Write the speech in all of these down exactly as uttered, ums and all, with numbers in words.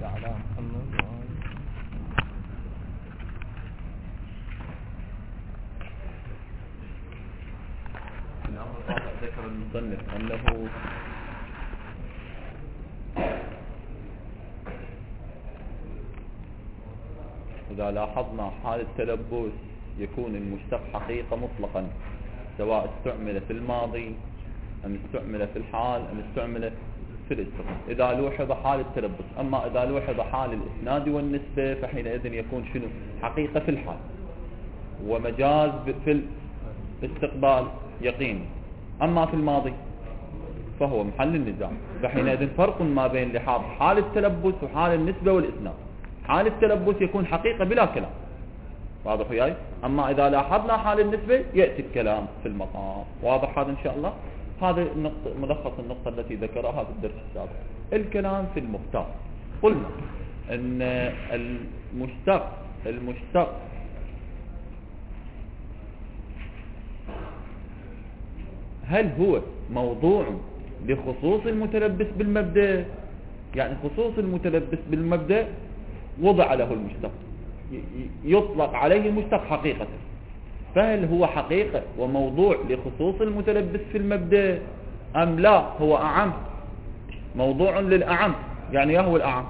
على محمد. ذكر المصنف أنه إذا لاحظنا حال التلبس يكون المشتق حقيقة مطلقا، سواء استعمل في الماضي أم استعمل في الحال أم استعمل في الاستقبال، إذا لوحظ حال التلبس. أما إذا لوحظ حال الإسناد والنسبة فحينئذ يكون شنو؟ حقيقة في الحال، ومجاز في الاستقبال يقين. أما في الماضي فهو محل النزاع، فحينئذ فرق ما بين لحاظ حال التلبس وحال النسبة والإسناد. حال التلبس يكون حقيقة بلا كلام، واضح وياي؟ أما إذا لاحظنا حال النسبة يأتي الكلام في المقام. واضح هذا إن شاء الله؟ هذا النقطة ملخص النقطة التي ذكرها في الدرس السابق. الكلام في المختار، قلنا أن المشتق المشتق هل هو موضوع لخصوص المتلبس بالمبدأ؟ يعني خصوص المتلبس بالمبدأ وضع له المشتق، يطلق عليه المشتق حقيقة، فهل هو حقيقة وموضوع لخصوص المتلبس في المبدأ أم لا هو أعم، موضوع للأعم؟ يعني يا هو الأعم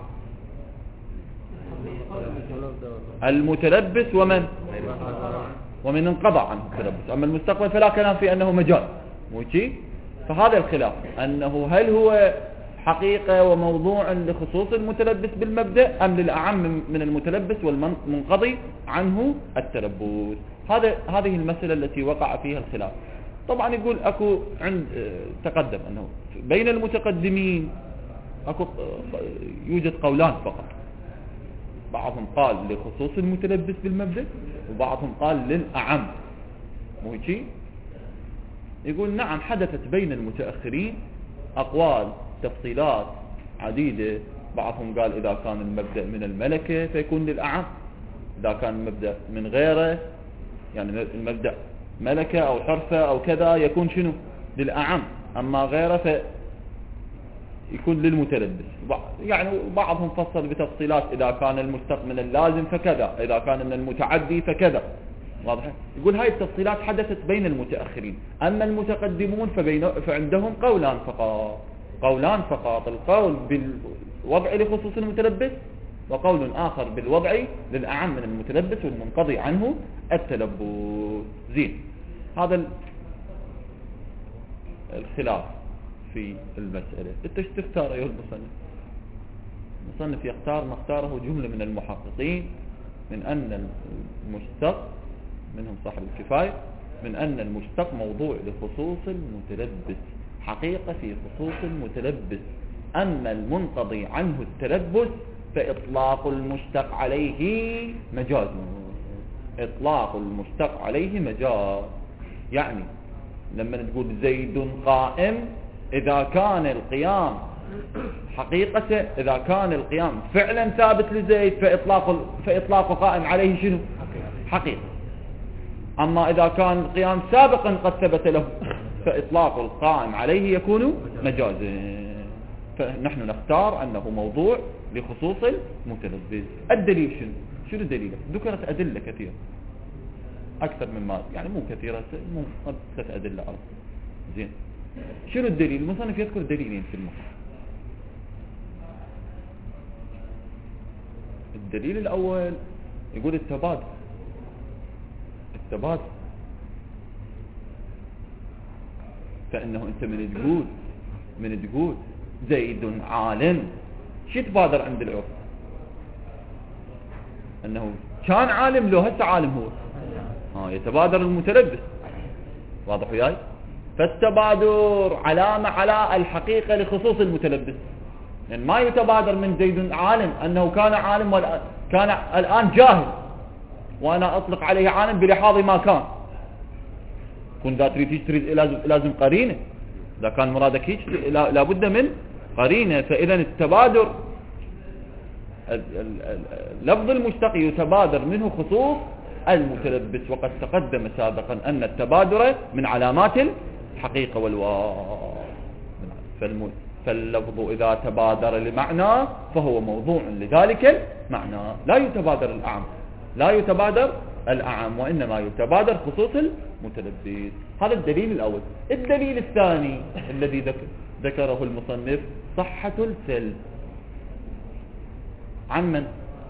المتلبس ومن ومن انقضى عنه التلبس. أما المستقبل فلا كلام في أنه مجال موشي. فهذا الخلاف، أنه هل هو حقيقة وموضوع لخصوص المتلبس بالمبدأ أم للأعم من المتلبس والمنقضي عنه التلبس. هذا هذه المسألة التي وقع فيها الخلاف. طبعا يقول أكو عند تقدم أنه بين المتقدمين أكو يوجد قولان فقط، بعضهم قال لخصوص المتلبس بالمبدأ وبعضهم قال للأعم موشي. يقول نعم حدثت بين المتأخرين أقوال تفصيلات عديدة. بعضهم قال إذا كان المبدأ من الملكة فيكون للأعم، إذا كان المبدأ من غيره يعني المبدأ ملكة أو حرفة أو كذا يكون شنو؟ للأعم، أما غيره فيكون للمتلبس. يعني بعضهم فصل بتفصيلات، إذا كان المشتق من اللازم فكذا، إذا كان من المتعدي فكذا. واضح؟ يقول هاي التفصيلات حدثت بين المتأخرين. أما المتقدمون فبين فعندهم قولان فقط، قولان فقط، القول بالوضع لخصوص المتلبس وقول آخر بالوضع للأعم من المتلبس والمنقضي عنه التلبس. زين، هذا الخلاف في المسألة. انت ايش تختار ايها المصنف؟ المصنف يختار ما اختاره جملة من المحققين من أن المشتق، منهم صاحب الكفاية، من أن المشتق موضوع لخصوص المتلبس، حقيقة في خصوص المتلبس. أما المنقضي عنه التلبس فإطلاق المشتق عليه مجاز، إطلاق المشتق عليه مجاز. يعني لما نقول زيد قائم، إذا كان القيام حقيقة، إذا كان القيام فعلا ثابت لزيد فإطلاق فإطلاق قائم عليه شنو؟ حقيقة. أما إذا كان القيام سابقا قد ثبت له فإطلاق القائم عليه يكون مجازا. فنحن نختار أنه موضوع لخصوص المتلبس. الدليل شنو؟ شنو الدليل؟ ذكرت أدلة كثيرة أكثر مما يعني مو كثيرة، مو قد ثلاث أدلة أربع. زين، شنو الدليل؟ المصنف يذكر دليلين في المقام. الدليل الأول يقول التبادل. التبادل فإنه أنت من تقول من تقول زيد عالم، شو تبادر عند العرف؟ أنه كان عالم لو هسه عالم هو، ها يتبادر المتلبس. واضح وياي؟ فالتبادر علامة على الحقيقة لخصوص المتلبس، يعني ما يتبادر من زيد عالم أنه كان عالم ولا كان الآن جاهل وأنا أطلق عليه عالم بلحاظ ما كان. كن ذا تريد تريد لازم قرينة، إذا كان مرادك هيك لابد من قرينة. فإذا التبادر لفظ المشتق يتبادر منه خصوص المتلبس، وقد تقدم سابقا أن التبادر من علامات الحقيقة والواقع. فاللفظ إذا تبادر لمعنى فهو موضوع لذلك المعنى، لا يتبادر الأعم، لا يتبادر الأعم، وإنما يتبادر خصوص المتلبس. هذا الدليل الأول. الدليل الثاني الذي ذكره المصنف صحة السلب. عن من؟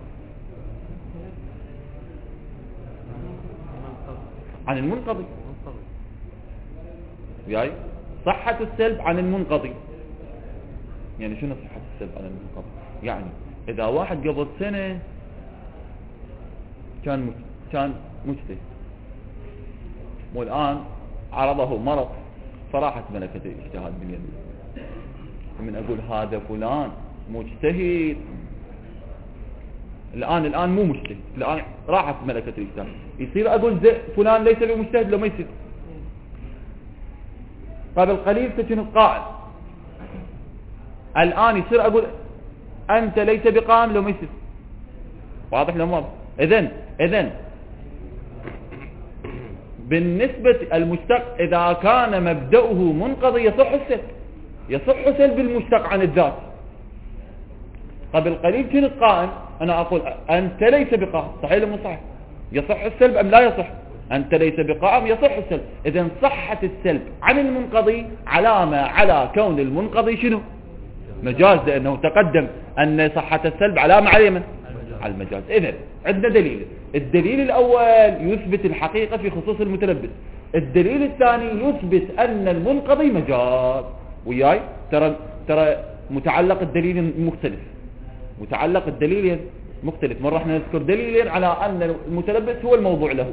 عن المنقضي. يعني صحة السلب عن المنقضي. يعني شنو صحة السلب عن المنقضي؟ يعني إذا واحد قبل سنة كان كان مجتهد والآن عرضه مرض فراحت ملكة الاجتهاد باليمين، من أقول هذا فلان مجتهد الآن الآن مو مجتهد، الآن راحت ملكة الاجتهاد، يصير أقول فلان ليس بمجتهد لو ما يصير؟ قبل قليل تكون القائل، الآن يصير أقول أنت ليس بقائم لو ما يصير. واضح لو واضح؟ إذن إذن بالنسبة المشتق إذا كان مبدأه منقضي يصح السلب، يصح سلب المشتق عن الذات. قبل قليل كنت قائم أنا أقول أنت ليس بقائم، صحيح ولا مو صحيح؟ يصح السلب أم لا يصح؟ أنت ليس بقائم يصح السلب. إذن صحة السلب عن المنقضي علامة على كون المنقضي شنو؟ مجاز، لأنه تقدم أن صحة السلب علامة على من؟ على المجاز. إذن عندنا دليل. الدليل الأول يثبت الحقيقة في خصوص المتلبس، الدليل الثاني يثبت أن المنقضي مجاز. وياي ترى ترى متعلق الدليل مختلف، متعلق الدليل مختلف. مرة احنا نذكر دليلين على أن المتلبس هو الموضوع له.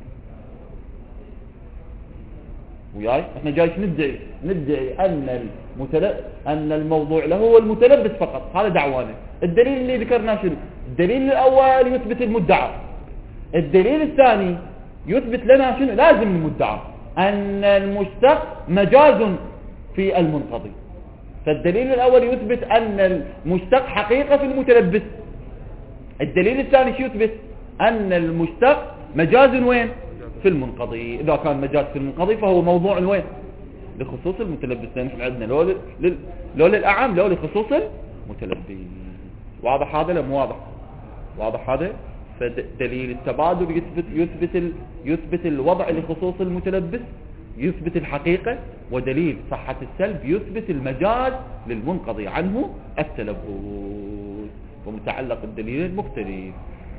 وياي احنا جايش ندعي ندعي أن المتل... أن الموضوع له هو المتلبس فقط، هذا دعوانا. الدليل اللي ذكرناه شنو؟ الدليل الأول يثبت المدعى، الدليل الثاني يثبت لنا شنو؟ لازم المدعى أن المشتق مجاز في المنقضي. فالدليل الأول يثبت أن المشتق حقيقة في المتلبس، الدليل الثاني شو يثبت؟ أن المشتق مجاز وين؟ في المنقضي. إذا كان مجاز في المنقضي فهو موضوع وين؟ لخصوص المتلبس، لأن احنا عندنا لو لل... لو للأعم لو لخصوص المتلبس. واضح هذا ولا مو واضح؟ واضح هذا؟ فدليل التبادل يثبت يثبت ال... يثبت الوضع لخصوص المتلبس، يثبت الحقيقة. ودليل صحة السلب يثبت المجاز للمنقضي عنه التلبس. ومتعلق الدليل مختلف.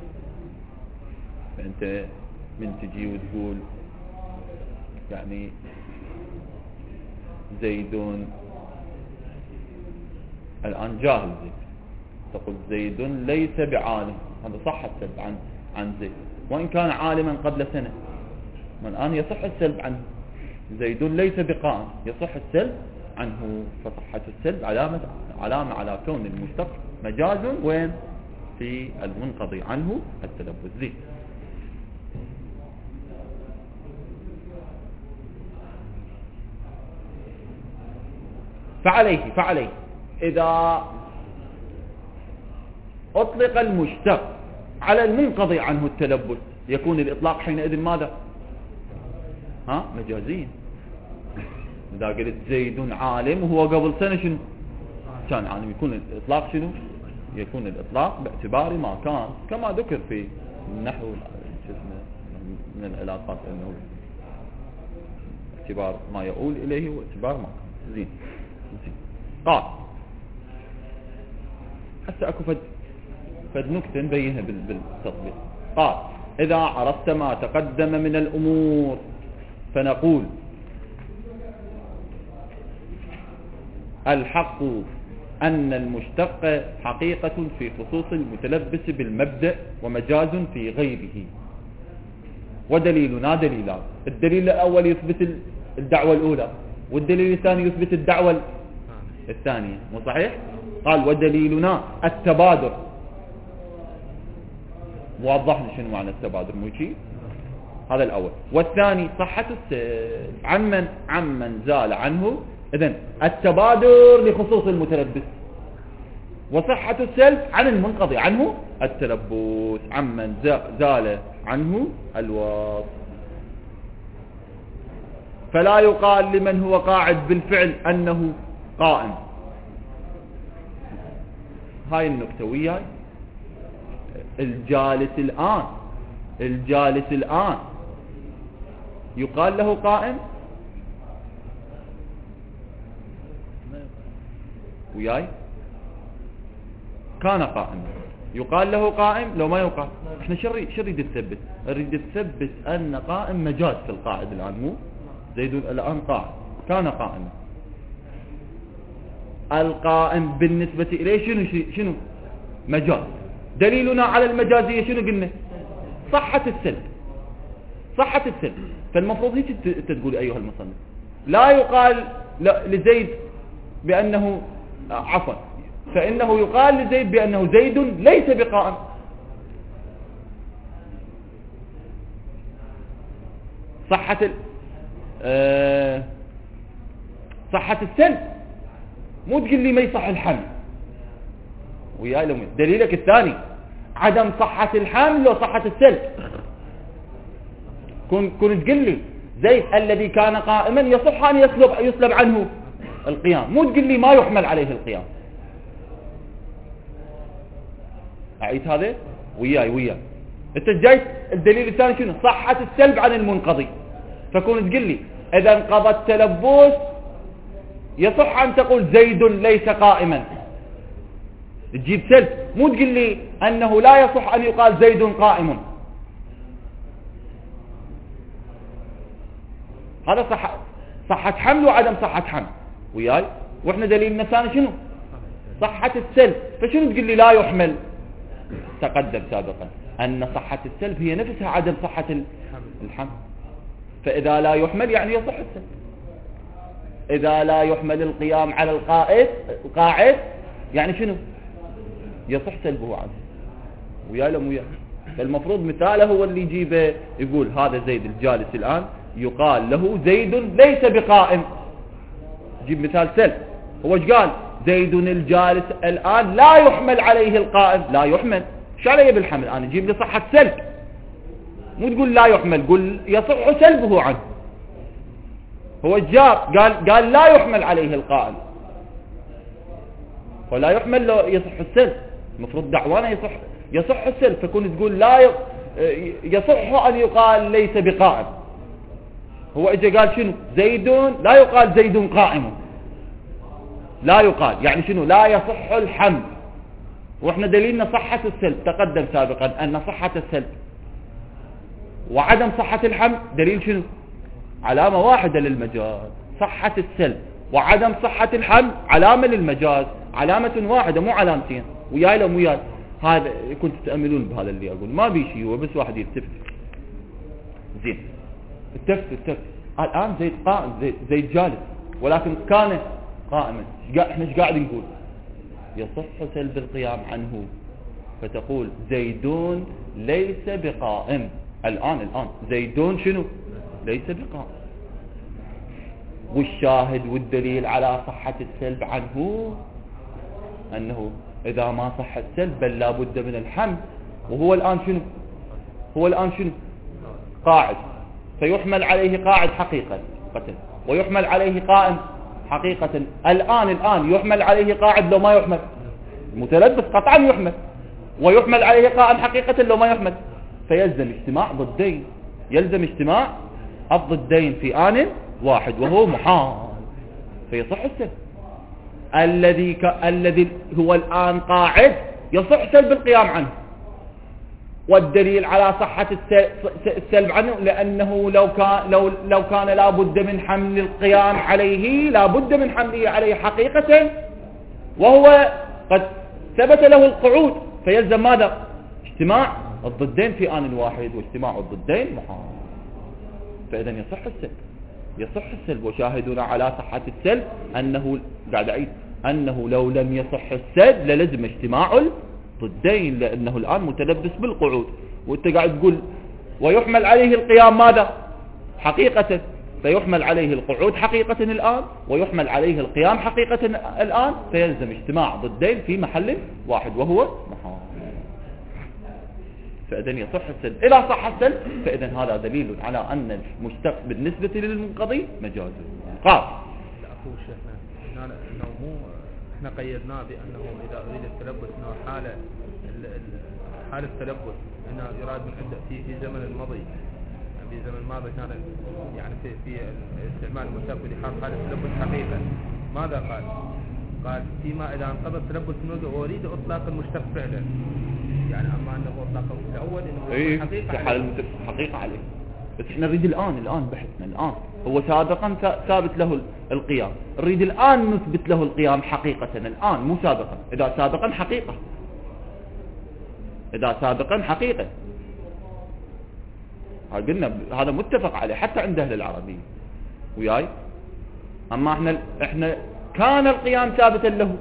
فأنت من تجي وتقول يعني زيد الآن جاهل زيد، تقول زيد ليس بعالم، هذا صح السلب عن عن زيد وإن كان عالما قبل سنة. والآن يصح السلب عنه. زيد ليس بقائم يصح السلب عنه. فصحة السلب علامة علامة على كون المشتق مجاز وين؟ في المنقضي عنه التلبس. زين. فعليه فعليه إذا أطلق المشتق على المنقضي عنه التلبس يكون الإطلاق حينئذ ماذا؟ ها؟ مجازيا. إذا قلت زيد عالم وهو قبل سنة شنو؟ كان عالم، يكون الإطلاق شنو؟ يكون الإطلاق باعتبار ما كان، كما ذكر في النحو من العلاقات أنه اعتبار ما يؤول إليه واعتبار ما كان. زين. قال حتى أكو فد فد نكتة نبينها بالتطبيق. قال إذا عرفت ما تقدم من الأمور فنقول الحق أن المشتق حقيقة في خصوص المتلبس بالمبدأ ومجاز في غيره. ودليلنا دليلان. الدليل الأول يثبت الدعوة الأولى، والدليل الثاني يثبت الدعوة الثانية. مو صحيح؟ قال ودليلنا التبادر. وضحنا شنو معنى التبادر مو شيء؟ هذا الأول. والثاني صحة السلب عمن عمن زال عنه. إذن التبادر لخصوص المتلبس، وصحة السلب عن المنقضي عنه التلبس عمن زال عنه الوصف. فلا يقال لمن هو قاعد بالفعل أنه قائم، هاي النكتة وياي. الجالس الآن الجالس الآن يقال له قائم وياي؟ كان قائم يقال له قائم لو ما يقال. احنا شو نريد تثبت؟ نريد تثبت ان قائم مجاز في القاعد الان، مو زيد الان قائم كان قائما. القائم بالنسبة اليه شنو شنو مجاز. دليلنا على المجازية شنو قلنا؟ صحة السلب صحة السلب. فالمفروض هيك تقول ايها المصنف، لا يقال لزيد بانه عفوا فانه يقال لزيد بانه زيد ليس بقائم. صحة ال... أه... صحة السلب، مو تقول لي ما يصح الحمل وياي. لو دليلك الثاني عدم صحة الحمل وصحة السلب، كن كن تقول لي زيد الذي كان قائما يصح ان يسلب يسلب عنه القيام، مو تقول لي ما يحمل عليه القيام. اعيد هذا وياي وياي. انت جاي الدليل الثاني شنو؟ صحة السلب عن المنقضي. فكون تقول لي اذا انقضى التلبس يصح ان تقول زيد ليس قائما، تجيب سلب، مو تقول لي انه لا يصح ان يقال زيد قائم. هذا صح صحة حمل وعدم صحة حمل وياي. واحنا دليلنا الثاني شنو؟ صحة السلب. فشنو تقول لي لا يحمل؟ تقدم سابقا ان صحة السلب هي نفسها عدم صحة الحمل. فاذا لا يحمل يعني يصح السلب. اذا لا يحمل القيام على القائد القاعد يعني شنو؟ يصح سلبه عنه ويا لم ويا. فالمفروض مثاله هو اللي يجيبه، يقول هذا زيد الجالس الآن يقال له زيد ليس بقائم. جيب مثال سلب. هو ايش قال؟ زيد الجالس الآن لا يحمل عليه القائم. لا يحمل شو عليه بالحمل؟ انا جيب لي صحة سلب، مو تقول لا يحمل، قل يصح سلبه عنه. هو جاب قال قال لا يحمل عليه القائم، ولا يحمل له يصح السلب. المفروض دعوانا يصح يصح السلب، فكون تقول لا يصح ان يقال ليس بقائم. هو اجى قال شنو؟ زيد لا يقال زيد قائم، لا يقال يعني شنو؟ لا يصح الحمل. واحنا دليلنا صحة السلب تقدم سابقا ان صحة السلب وعدم صحة الحمل دليل شنو؟ علامة واحدة للمجاز. صحة السلب وعدم صحة الحمل علامة للمجاز، علامة واحدة مو علامتين وياي لو وياي. هذا كنت تتأملون بهذا اللي اقول، ما بي شيء، هو بس واحد يلتفت. زين التفت التفت الان زيد قائم، زيد, زيد جالس، ولكن كان قائما. احنا ايش قاعد نقول؟ يصح سلب القيام عنه، فتقول زيدون ليس بقائم. الان الان زيدون شنو؟ ليس بقائم. والشاهد والدليل على صحة السلب عنه انه اذا ما صح السلب بل لا بد من الحمل، وهو الان شنو؟ هو الان شنو؟ قاعد، فيحمل عليه قاعد حقيقة قتل، ويحمل عليه قائم حقيقة. الآن الآن يحمل عليه قاعد لو ما يحمل، المتلبس قطعا يحمل، ويحمل عليه قائم حقيقة لو ما يحمل. فيلزم اجتماع ضدين، يلزم اجتماع الضدين في آن واحد وهو محال، فيصح السلب. الذي ك... الذي هو الآن قاعد يصح سلب القيام عنه، والدليل على صحة السلب عنه لأنه لو كان لو لو كان لا بد من حمل القيام عليه، لا بد من حمله عليه حقيقة، وهو قد ثبت له القعود، فيلزم ماذا؟ اجتماع الضدين في آن واحد، واجتماع الضدين محال. فإذا يصح السلب، يصح السلب. وشاهدنا على صحة السلب أنه قاعد أعيد أنه لو لم يصح السلب للزم اجتماع ضدين، لأنه الآن متلبس بالقعود، وانت قاعد تقول ويحمل عليه القيام ماذا؟ حقيقة، فيحمل عليه القعود حقيقة الآن، ويحمل عليه القيام حقيقة الآن، فيلزم اجتماع ضدين في محل واحد وهو محال. فإذا يصح السلب. إذا صح السلب فإذا هذا دليل على أن المشتق بالنسبة للمنقضي مجاز. قال لا أقول شيخنا هنا إنه مو احنا قيدناه بانه اذا اريد التلبس انه حاله حال التلبس انه يراد من عنده في في زمن الماضي، في زمن الماضي كان يعني في في استعمال المستقبل لحال حاله التلبس حقيقه. ماذا قال؟ قال فيما اذا انقضى التلبس من واريد اطلاق المشتق فعلا، يعني اما انه اطلاقه في الاول انه ايه حقيقه في حال حقيقه عليه. بس احنا نريد الان الان بحثنا الان، هو سابقا ثابت له القيام، نريد الان نثبت له القيام حقيقه الان مو سابقا. اذا سابقا حقيقه، اذا سابقا حقيقه قلنا هذا متفق عليه حتى عند اهل العربيه وياي. اما احنا احنا كان القيام ثابتا له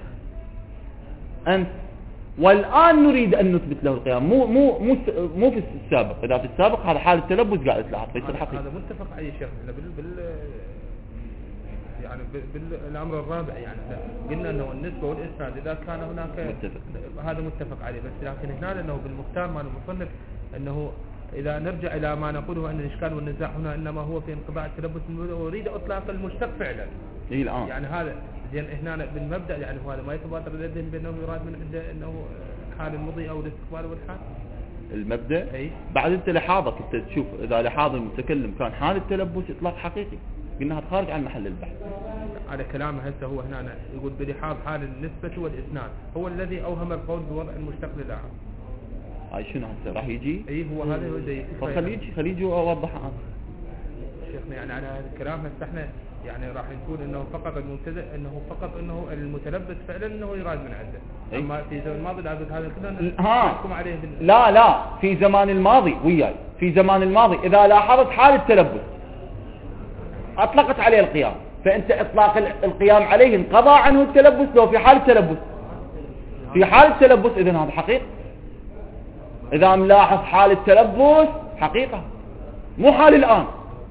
انت، والان نريد ان نثبت له القيام، مو مو مو مو في السابق. اذا في السابق هذا حال التلبس قاعد تلاحظ فيصير حقيقي. هذا متفق عليه شيخ. احنا بال بال يعني بالامر الرابع يعني قلنا انه النسبه والاسناد اذا كان هناك متفق. هذا متفق عليه. بس لكن هنا انه بالمختار مال المصنف انه اذا نرجع الى ما نقوله ان الاشكال والنزاع هنا انما هو في انقطاع التلبس واريد اطلاق المشتق فعلا. اي الان يعني هذا زين هنا بالمبدا يعني هذا ما يتبادر للذهن بانه يراد من عنده انه حال المضي او الاستقبال والحال. المبدا أي؟ بعد انت لحاظك انت تشوف اذا لحاظ المتكلم كان حال التلبس اطلاق حقيقي، قلنا هذا خارج عن محل البحث. على كلامه هسه هو هنا يقول بلحاظ حال النسبه والاسناد هو الذي اوهم القول بوضع المشتق للاحظ. هاي شنو هسه راح يجي؟ اي هو هذا هو زي خليه يجي خليه يجي واوضحها انا. شيخنا يعني على هذا الكلام هسه احنا يعني راح نقول انه فقط المبتدئ انه فقط انه المتلبس فعلا انه يراد من عنده. أي؟ اما في زمن الماضي لا بد هذا كله نحكم عليه بال... لا لا في زمان الماضي وياي، في زمان الماضي اذا لاحظت حال التلبس اطلقت عليه القيام، فانت اطلاق القيام عليه انقضى عنه التلبس لو في حال التلبس. في حال التلبس اذن هذا حقيقة. اذا ملاحظ حال التلبس حقيقة مو حال الان.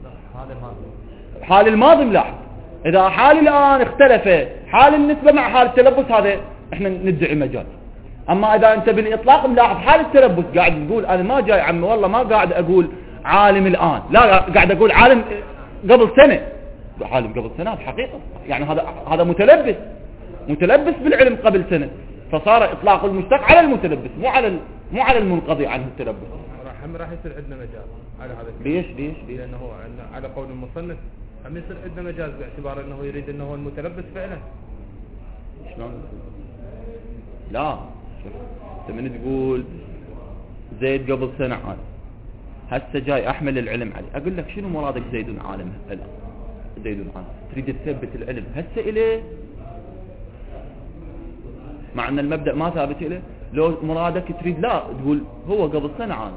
حال الماضي ملاحظ. اذا حال الان اختلف حال النسبة مع حال التلبس هذا احنا ندعي مجاز. اما اذا انت بالاطلاق ملاحظ حال التلبس قاعد تقول انا ما جاي عمي والله ما قاعد اقول عالم الان، لا قاعد اقول عالم قبل سنة. عالم قبل سنة حقيقة يعني هذا هذا متلبس متلبس بالعلم قبل سنة، فصار اطلاق المشتق على المتلبس مو على مو على المنقضي عنه التلبس. راح راح يصير عندنا مجاز على هذا. ليش ليش ليش؟ لانه على قول المصنف هم يصير عندنا مجاز باعتبار انه يريد انه هو المتلبس فعلا. شلون؟ لا شوف انت من تقول زيد قبل سنة عالم، هسه جاي احمل العلم عليه، اقول لك شنو مرادك زيد عالم الان؟ زيد عالم تريد تثبت العلم هسه اليه مع ان المبدأ ما ثابت اليه. لو مرادك تريد لا تقول هو قبل سنة عالم،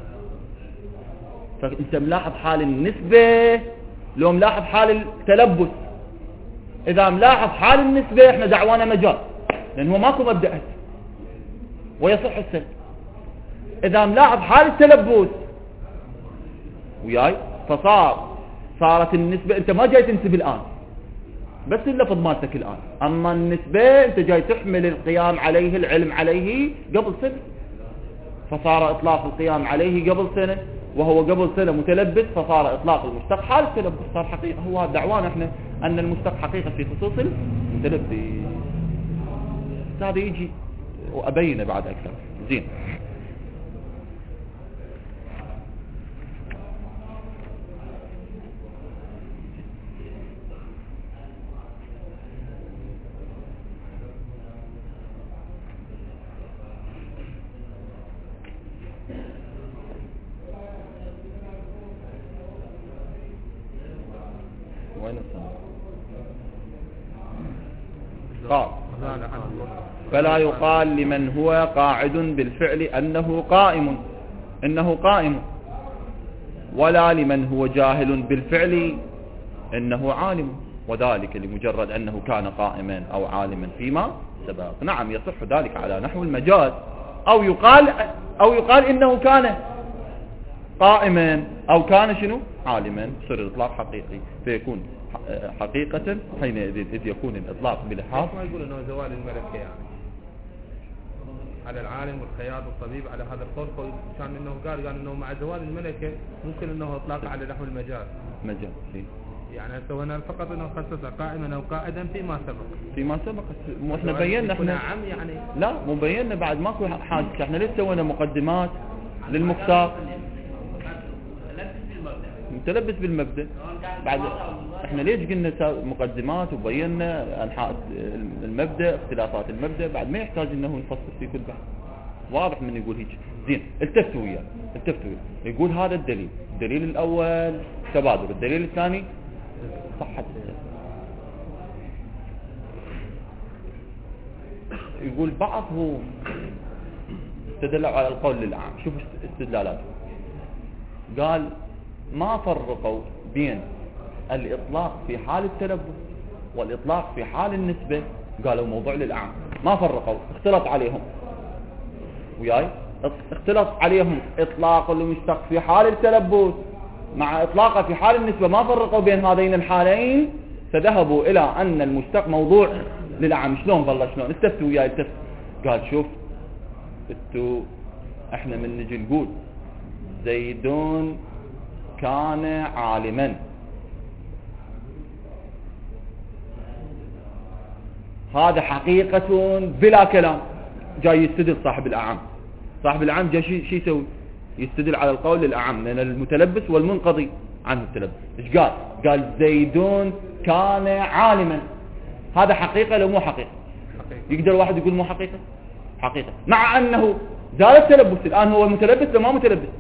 فانت ملاحظ حال النسبة لو ملاحظ حال التلبس. اذا ملاحظ حال النسبة احنا دعوانا مجاز لان هو ماكو مبدأ هسه ويصح السلب. اذا ملاحظ حال التلبس وياي فصار صارت النسبة انت ما جاي تنسب الان بس اللفظ مالتك الان، اما النسبة انت جاي تحمل القيام عليه العلم عليه قبل سنة، فصار اطلاق القيام عليه قبل سنة وهو قبل سنة متلبس، فصار اطلاق المشتق حال التلبس صار حقيقة. هو دعوانا احنا ان المشتق حقيقة في خصوص المتلبس. هذا يجي وابينه بعد اكثر. زين قال فلا يقال لمن هو قاعد بالفعل أنه قائم إنه قائم، ولا لمن هو جاهل بالفعل إنه عالم، وذلك لمجرد أنه كان قائما أو عالما فيما سبق. نعم يصح ذلك على نحو المجاز، أو يقال أو يقال إنه كان قائما أو كان شنو عالما، يصير الإطلاق حقيقي فيكون حقيقة حينئذ إذ يكون الإطلاق بلحاظ. ما يقول إنه زوال الملكة يعني على العالم والخياط والطبيب على هذا القول، كان إنه قال قال إنه مع زوال الملكة ممكن إنه إطلاق على نحو المجاز. مجاز يعني سوينا فقط انه خصص قائما او قائدا فيما سبق فيما سبق. مو احنا بينا احنا عام يعني لا مو بينا بعد ماكو حاجه. احنا ليش سوينا مقدمات للمختار متلبس بالمبدأ؟ بعد احنا ليش قلنا مقدمات وبينا انحاء المبدأ اختلافات المبدأ؟ بعد ما يحتاج انه يفصل في كل بحث. واضح من يقول هيك. زين التفتوا وياه التفتوا وياه يقول هذا الدليل. الدليل الاول تبادل، الدليل الثاني صحة السنة. يقول بعضهم استدلوا على القول للأعم. شوف استدلالاته. قال ما فرقوا بين الإطلاق في حال التلبس والإطلاق في حال النسبة. قالوا موضوع للأعم ما فرقوا، اختلط عليهم وياي اختلط عليهم إطلاق المشتق في حال التلبس مع إطلاقه في حال النسبة. ما فرقوا بين هذين الحالين فذهبوا إلى أن المشتق موضوع للأعم. شلون بالله شلون؟ استفتوا وياي التفت. قال شوف انتو احنا من نجي نقول زيدون كان عالما، هذا حقيقة بلا كلام. جاي يستدل صاحب الأعم. صاحب الأعم جاي شي يسوي؟ يستدل على القول للأعم من المتلبس والمنقضي عنه التلبس. ايش قال؟ قال زيدون كان عالما. هذا حقيقة لو مو حقيقة؟ يقدر واحد يقول مو حقيقة؟ حقيقة، مع أنه زال التلبس. الآن هو متلبس لو ما متلبس؟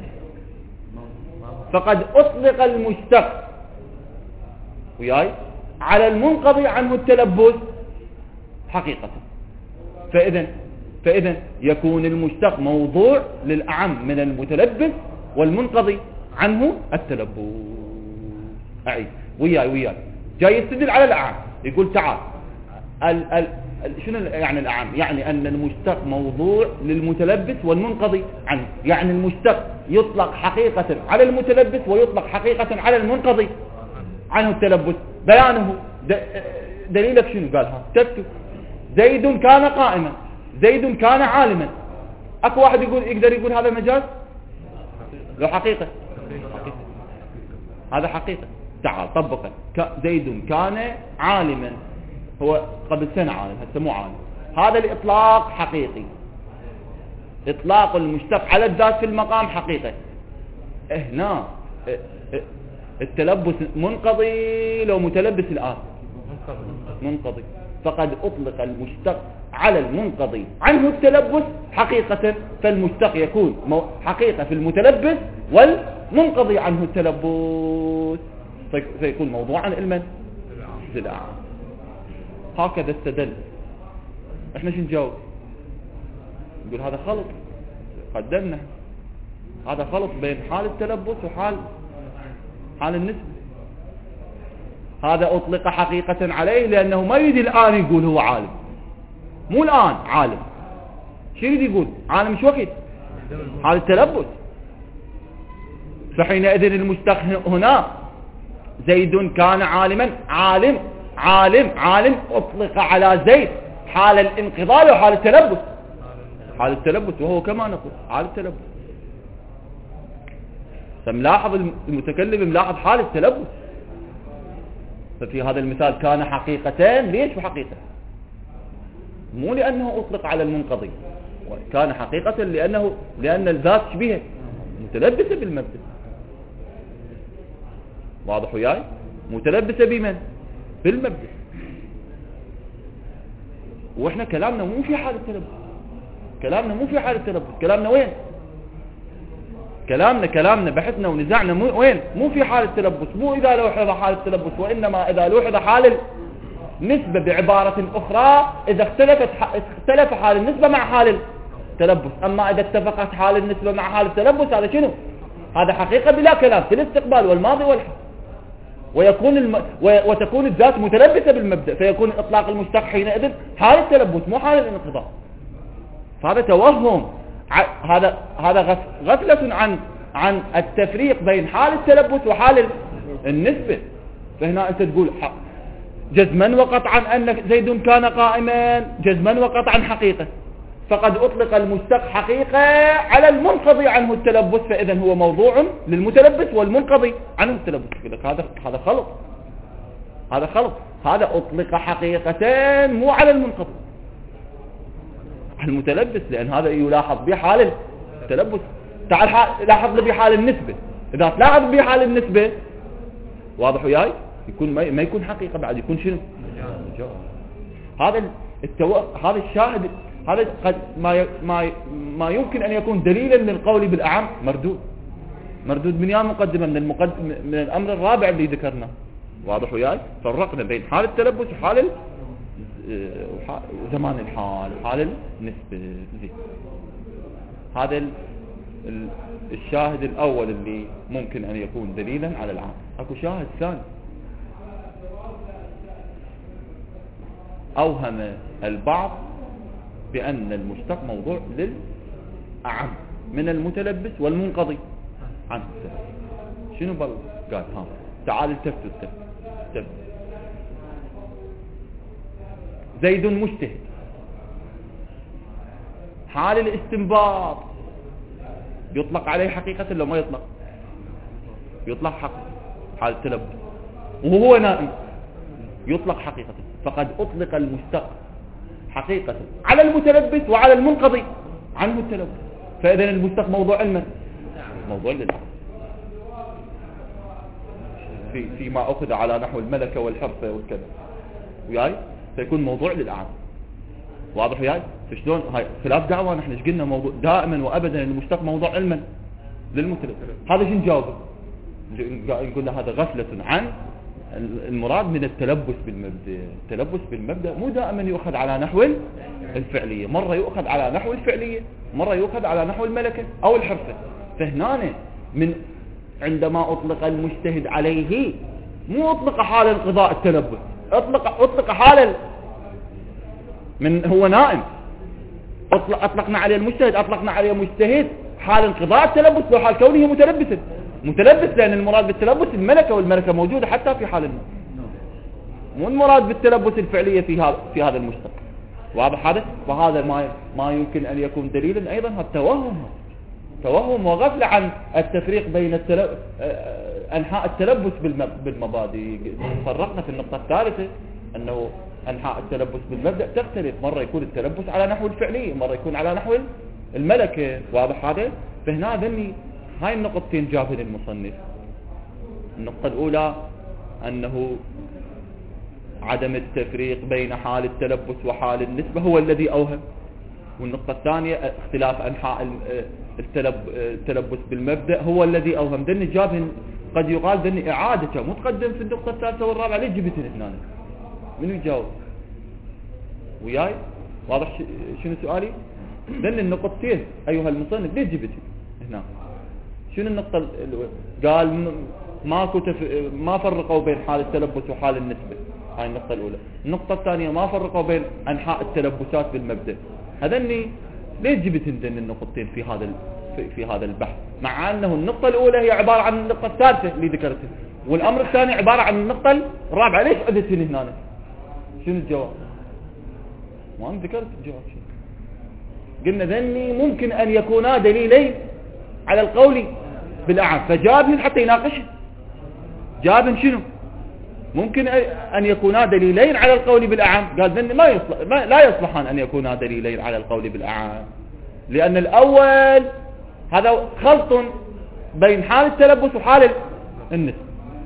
فقد أطلق المشتق وياي على المنقضي عنه التلبس حقيقة. فإذن فإذن يكون المشتق موضوع للأعم من المتلبس والمنقضي عنه التلبس. أعيد وياي وياي جاي يستدل على الأعم. يقول تعال ال ال شنو يعني الأعم؟ يعني أن المشتق موضوع للمتلبس والمنقضي عنه. يعني المشتق يطلق حقيقة على المتلبس ويطلق حقيقة على المنقضي عنه التلبس. بيانه دليلك شنو؟ قالها تكتب زيد كان قائما، زيد كان عالما. اكو واحد يقول يقدر يقول هذا مجاز؟ لو حقيقة. حقيقة. هذا حقيقة. تعال طبقه. زيد كان عالما، هو قبل سنة عالم هسه مو عالم. هذا الإطلاق حقيقي. إطلاق المشتق على الذات في المقام حقيقة. هنا التلبس منقضي لو متلبس الآن منقضي. فقد أطلق المشتق على المنقضي عنه التلبس حقيقة، فالمشتق يكون حقيقة في المتلبس والمنقضي عنه التلبس فيكون موضوعا علما للأعم. هكذا استدل. احنا شو نجاوب؟ نقول هذا خلط. قدمنا هذا خلط بين حال التلبس وحال حال النسبة. هذا أطلق حقيقة عليه لأنه ما يريد الآن يقول هو عالم. مو الآن عالم. شو يريد يقول؟ عالم شو وقت؟ حال التلبس. فحينئذ المشتق هنا زيد كان عالما. عالم عالم عالم أطلق على زيد حال الانقضاء وحال التلبس. حال التلبس وهو كما نقول حال التلبس. فملاحظ المتكلم ملاحظ حال التلبس. ففي هذا المثال كان حقيقتين. ليش بحقيقة؟ مو لأنه أطلق على المنقضي، كان حقيقة لأنه لأن الذات شبيهة متلبسة بالمبدأ. واضح وياي؟ متلبسة بمن؟ بالمبدأ. واحنا كلامنا مو في حال التلبس. كلامنا مو في حال التلبس. كلامنا وين؟ كلامنا كلامنا بحثنا ونزعنا مو وين؟ مو في حال التلبس. مو إذا لوحظ حال التلبس، وإنما إذا لوحظ حال النسبة. بعبارة أخرى إذا اختلفت اختلف حال النسبة مع حال التلبس. أما إذا اتفقت حال النسبة مع حال التلبس هذا شنو؟ هذا حقيقة بلا كلام في الاستقبال والماضي والحال. ويكون الم... وتكون الذات متلبسة بالمبدأ، فيكون إطلاق المشتق حينئذ حال التلبس مو حال الانقضاء. فهذا توهم. ع... هذا هذا غف... غفلة عن عن التفريق بين حال التلبس وحال النسبة. فهنا أنت تقول ح... جزما وقطعا أن زيد كان قائما، جزما وقطعا حقيقة. فقد أطلق المشتق حقيقة على المنقضي عنه التلبس، فإذا هو موضوع للمتلبس والمنقضي عنه التلبس. هذا هذا خلط. هذا خلط. هذا أطلق حقيقة مو على المنقطع، على المتلبس، لأن هذا يلاحظ بحال التلبس. تعال لاحظ بحال النسبة. إذا تلاحظ بحال النسبة واضح وياي يكون ما يكون حقيقة بعد، يكون شنو؟ هذا التو... هذا الشاهد هذا قد ما ي... ما ي... ما يمكن أن يكون دليلا للقول بالأعم مردود مردود من يوم مقدمة من المقدم من الأمر الرابع اللي ذكرناه. واضح وياي؟ فرقنا بين حال التلبس وحال ال... وزمان الحال حال النسبة. زي. هذا ال... ال... الشاهد الأول اللي ممكن أن يكون دليلا على العام. أكو شاهد ثاني، أوهم البعض بأن المشتق موضوع للأعم من المتلبس والمنقضي عنه. شنو بل قال؟ ها تعال التفت التفت زيد مجتهد، حال الاستنباط يطلق عليه حقيقة لو ما يطلق؟ يطلق حقيقة. حال التلبس وهو نائم يطلق حقيقة. فقد أطلق المشتق حقيقة على المتلبس وعلى المنقضي عنه التلبس. فإذا المشتق موضوع علما موضوع للعلم في فيما أخذ على نحو الملكة والحرفة والكذا وياي سيكون موضوع للعام. واضح وياي؟ فشلون هاي خلاف دعوة. نحن ايش قلنا؟ موضوع دائما وأبدا المشتق موضوع علما للمتلبس. هذا شو نجاوبه؟ نقول له هذا غفلة عن المراد من التلبس بالمبدأ. التلبس بالمبدأ مو دائما يؤخذ على نحو الفعلية، مرة يؤخذ على نحو الفعلية، مرة يؤخذ على نحو الملكة أو الحرفة. فهنا من عندما أطلق المجتهد عليه مو أطلق حال انقضاء التلبس، أطلق أطلق حال من هو نائم. أطلق أطلقنا عليه المجتهد، أطلقنا عليه مجتهد حال انقضاء التلبس لو حال كونه متلبسا متلبس، لأن المراد بالتلبس الملكة، والملكة موجودة حتى في حال النوم، مو المراد بالتلبس الفعلية في هذا في هذا المشتق. واضح هذا؟ فهذا ما ما يمكن أن يكون دليلا أيضا. التوهم توهم وغفلة عن التفريق بين التل... أنحاء التلبس بالمبادئ. فرقنا في النقطة الثالثة أنه أنحاء التلبس بالمبدأ تختلف، مرة يكون التلبس على نحو الفعلية، مرة يكون على نحو الملكة. واضح هذا؟ فهنا ذني هاي النقطتين جابهن المصنف. النقطة الأولى أنه عدم التفريق بين حال التلبس وحال النسبة هو الذي أوهم. والنقطة الثانية اختلاف أنحاء التلبس بالمبدأ هو الذي أوهم. ذني جابهن قد يقال ذني إعادة متقدم في النقطة الثالثة والرابعة. ليش جبتهن هنا؟ منو يجاوب وياي؟ واضح شنو سؤالي؟ ذني النقطتين أيها المصنف ليش جبتهن هنا؟ شنو النقطة الأولى؟ قال ماكو تف... ما فرقوا بين حال التلبس وحال النسبة. هاي النقطة الأولى. النقطة الثانية ما فرقوا بين أنحاء التلبسات بالمبدأ. هذني ليش جبتن ذن النقطتين في هذا ال... في... في هذا البحث، مع أنه النقطة الأولى هي عبارة عن النقطة الثالثة اللي ذكرتها، والأمر الثاني عبارة عن النقطة الرابعة. ليش أدتن هنا؟ شنو الجواب؟ ما أنا ذكرت الجواب. شنو قلنا؟ ذني ممكن أن يكونا دليلين على القول بالأعم، فجابهن حتى يناقشه. جابهن شنو؟ ممكن أن يكونا دليلين على القول بالأعم. قال ذني ما يصلح ما لا يصلحان أن يكونا دليلين على القول بالأعم، لأن الأول هذا خلط بين حال التلبس وحال النسبة،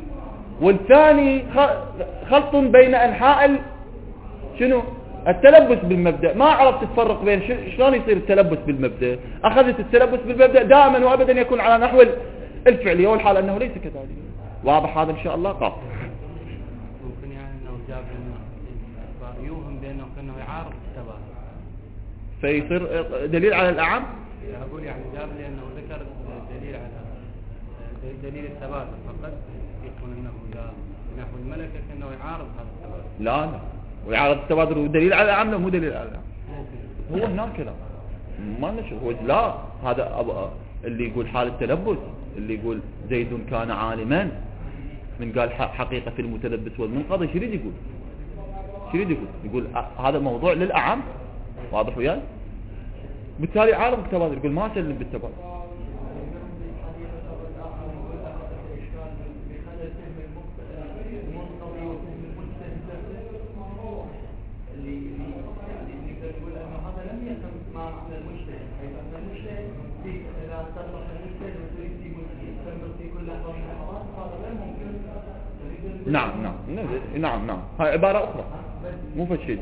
والثاني خلط بين أنحاء شنو التلبس بالمبدأ. ما عرفت تفرق بين شلون يصير التلبس بالمبدأ. أخذت التلبس بالمبدأ دائما وأبدا يكون على نحو الفعلية، والحال أنه ليس كذلك. واضح هذا إن شاء الله؟ قاف ممكن يعني أنه جاب يوهم بأنه كأنه يعارض التبادل فيصير دليل على الأعم. أقول يعني جاب لأنه ذكر دليل على دليل التبادل، فقد يكون أنه جاب نحو الملكة كأنه يعارض هذا التبادل. لا لا، ويعارض التبادل ودليل على الأعم. لا مو دليل على الأعم. هو هناك كلام ما نشوف. هو لا، هذا اللي يقول حال التلبس، اللي يقول زيد كان عالما، من قال حقيقة في المتلبس والمنقضي، شو يريد يقول؟ شو يريد يقول؟ يقول هذا موضوع للأعم. واضح وياي؟ بالتالي عارض التبادل، يقول ما سلم بالتبادل. على المجتهد، حيث أن المجتهد في إذا استطرق المجتهد وتريد في مجتهد في كل لحظة من اللحظات هذا غير ممكن. نعم نعم نعم نعم هاي عبارة أخرى مو فشيء.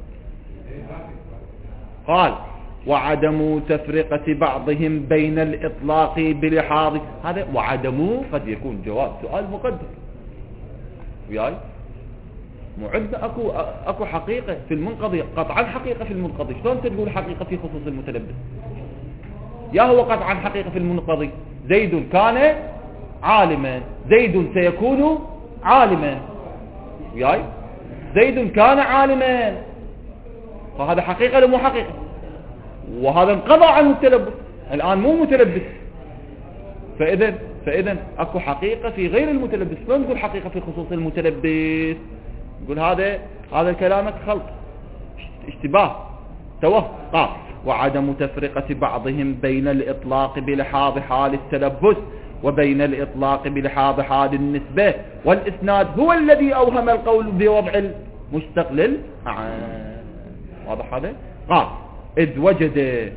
قال وعدم تفرقة بعضهم بين الإطلاق بلحاظ هذا وعدم قد يكون جواب سؤال مقدر وياي مو عندنا اكو اكو حقيقة في المنقضي قطعا حقيقة في المنقضي. شلون تقول حقيقة في خصوص المتلبس؟ يا هو قطعا حقيقة في المنقضي زيد كان عالما زيد سيكون عالما وياي زيد كان عالما فهذا حقيقة ولا مو حقيقة؟ وهذا انقضى عنه التلبس الآن مو متلبس. فإذا فإذا اكو حقيقة في غير المتلبس. شلون نقول حقيقة في خصوص المتلبس؟ نقول هذا هذا كلامك خلط اشتباه توه. قال وعدم تفرقة بعضهم بين الإطلاق بلحاظ حال التلبس وبين الإطلاق بلحاظ حال النسبة والإسناد هو الذي أوهم القول بوضع المستقلل. آه. واضح هذا؟ قال إذ وجد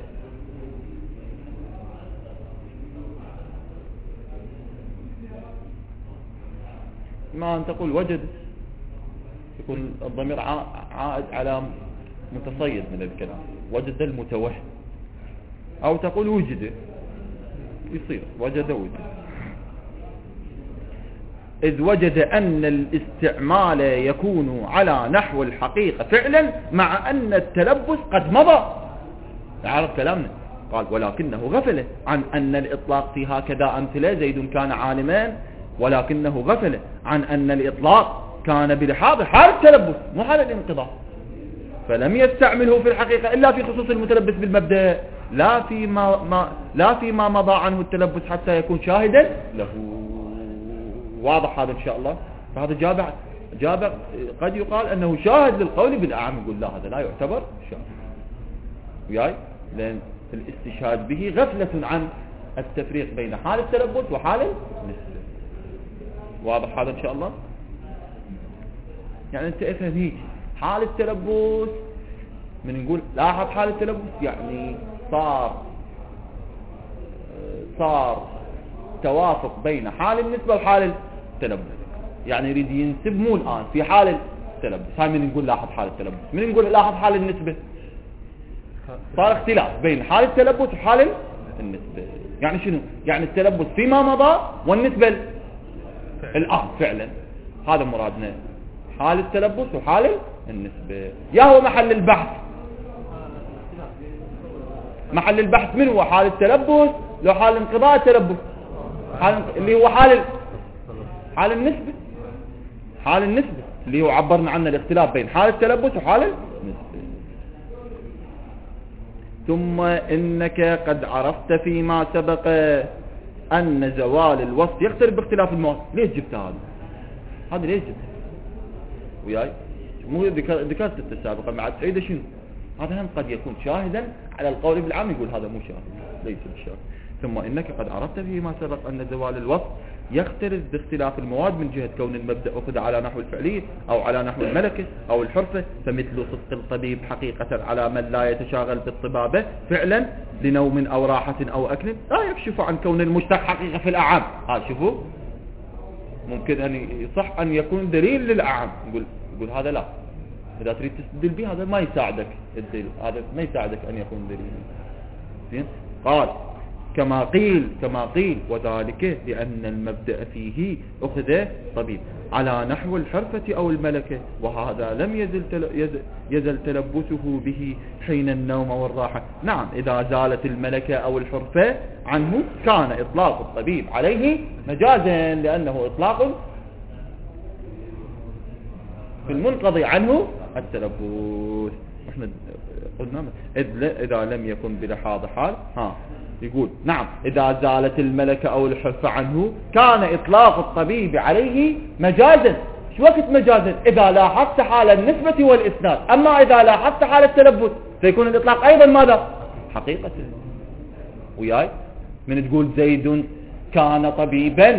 ما أن تقول وجد يكون الضمير عائد على متصيد من الكلام وجد المتوهم أو تقول وجد يصير وجد وجد. إذ وجد أن الاستعمال يكون على نحو الحقيقة فعلا مع أن التلبس قد مضى. تعرف كلامنا؟ قال ولكنه غفل عن أن الإطلاق في هكذا أمثلة زيد كان عالما ولكنه غفل عن أن الإطلاق كان بلحاظ حال التلبس مو حال الانقضاء فلم يستعمله في الحقيقة إلا في خصوص المتلبس بالمبدأ لا فيما ما لا فيما مضى عنه التلبس حتى يكون شاهدا له. واضح هذا إن شاء الله. فهذا جابع جابع قد يقال أنه شاهد للقول بالأعم يقول لا هذا لا يعتبر شاهد وياي لأن الاستشهاد به غفلة عن التفريق بين حال التلبس وحال النسبة. واضح هذا إن شاء الله. يعني أنت افهم هيك حال التلبس من نقول لاحظ حال التلبس يعني صار صار توافق بين حال النسبة وحال التلبس يعني يريد ينسب مو الآن في حال التلبس. هاي من نقول لاحظ حال التلبس من نقول لاحظ حال النسبة صار اختلاف بين حال التلبس وحال النسبة. يعني شنو يعني التلبس فيما مضى والنسبة الآن فعلا هذا مرادنا حال التلبس وحال النسبة. يا هو محل البحث محل البحث من هو حال التلبس لو حال انقضاء التلبس حال اللي هو حال حال النسبة حال النسبة اللي هو عبرنا عنه الاختلاف بين حال التلبس وحال النسبة. ثم إنك قد عرفت فيما سبق أن زوال الوصف يختلف باختلاف المواصف. ليش جبت هذا هذا ليش جبت وياي مو ذكرت السابقة مع تعيد شنو هذا هم قد يكون شاهدا على القول بالعام يقول هذا مو شاهد ليس بالشاهد. ثم إنك قد عرفت فيما سبق أن زوال الوصف يختلف باختلاف المواد من جهة كون المبدأ أخذ على نحو الفعلية أو على نحو الملكة أو الحرفة فمثل صدق الطبيب حقيقة على من لا يتشاغل بالطبابة فعلا لنوم أو راحة أو أكل لا يكشف عن كون المشتق حقيقة في الأعام. ها شوفوا ممكن أن يصح أن يكون دليل للأعام يقول يقول هذا لا إذا تريد تستدل به هذا ما يساعدك الدليل هذا ما يساعدك أن يكون دليل. زين قال كما قيل كما قيل وذلك لأن المبدأ فيه أخذ طبيب على نحو الحرفة أو الملكة وهذا لم يزل, تل يزل, يزل تلبسه به حين النوم والراحة. نعم إذا زالت الملكة أو الحرفة عنه كان إطلاق الطبيب عليه مجازا لأنه إطلاق في المنقضي عنه التلبس. احنا قلنا إذا لم يكن بلحاظ حال ها يقول نعم إذا زالت الملكة أو الحرفة عنه كان إطلاق الطبيب عليه مجازا. شو وقت مجازا؟ إذا لاحظت حال النسبة والإسناد. أما إذا لاحظت حال التلبس فيكون الإطلاق أيضا ماذا؟ حقيقة وياي من تقول زيد كان طبيبا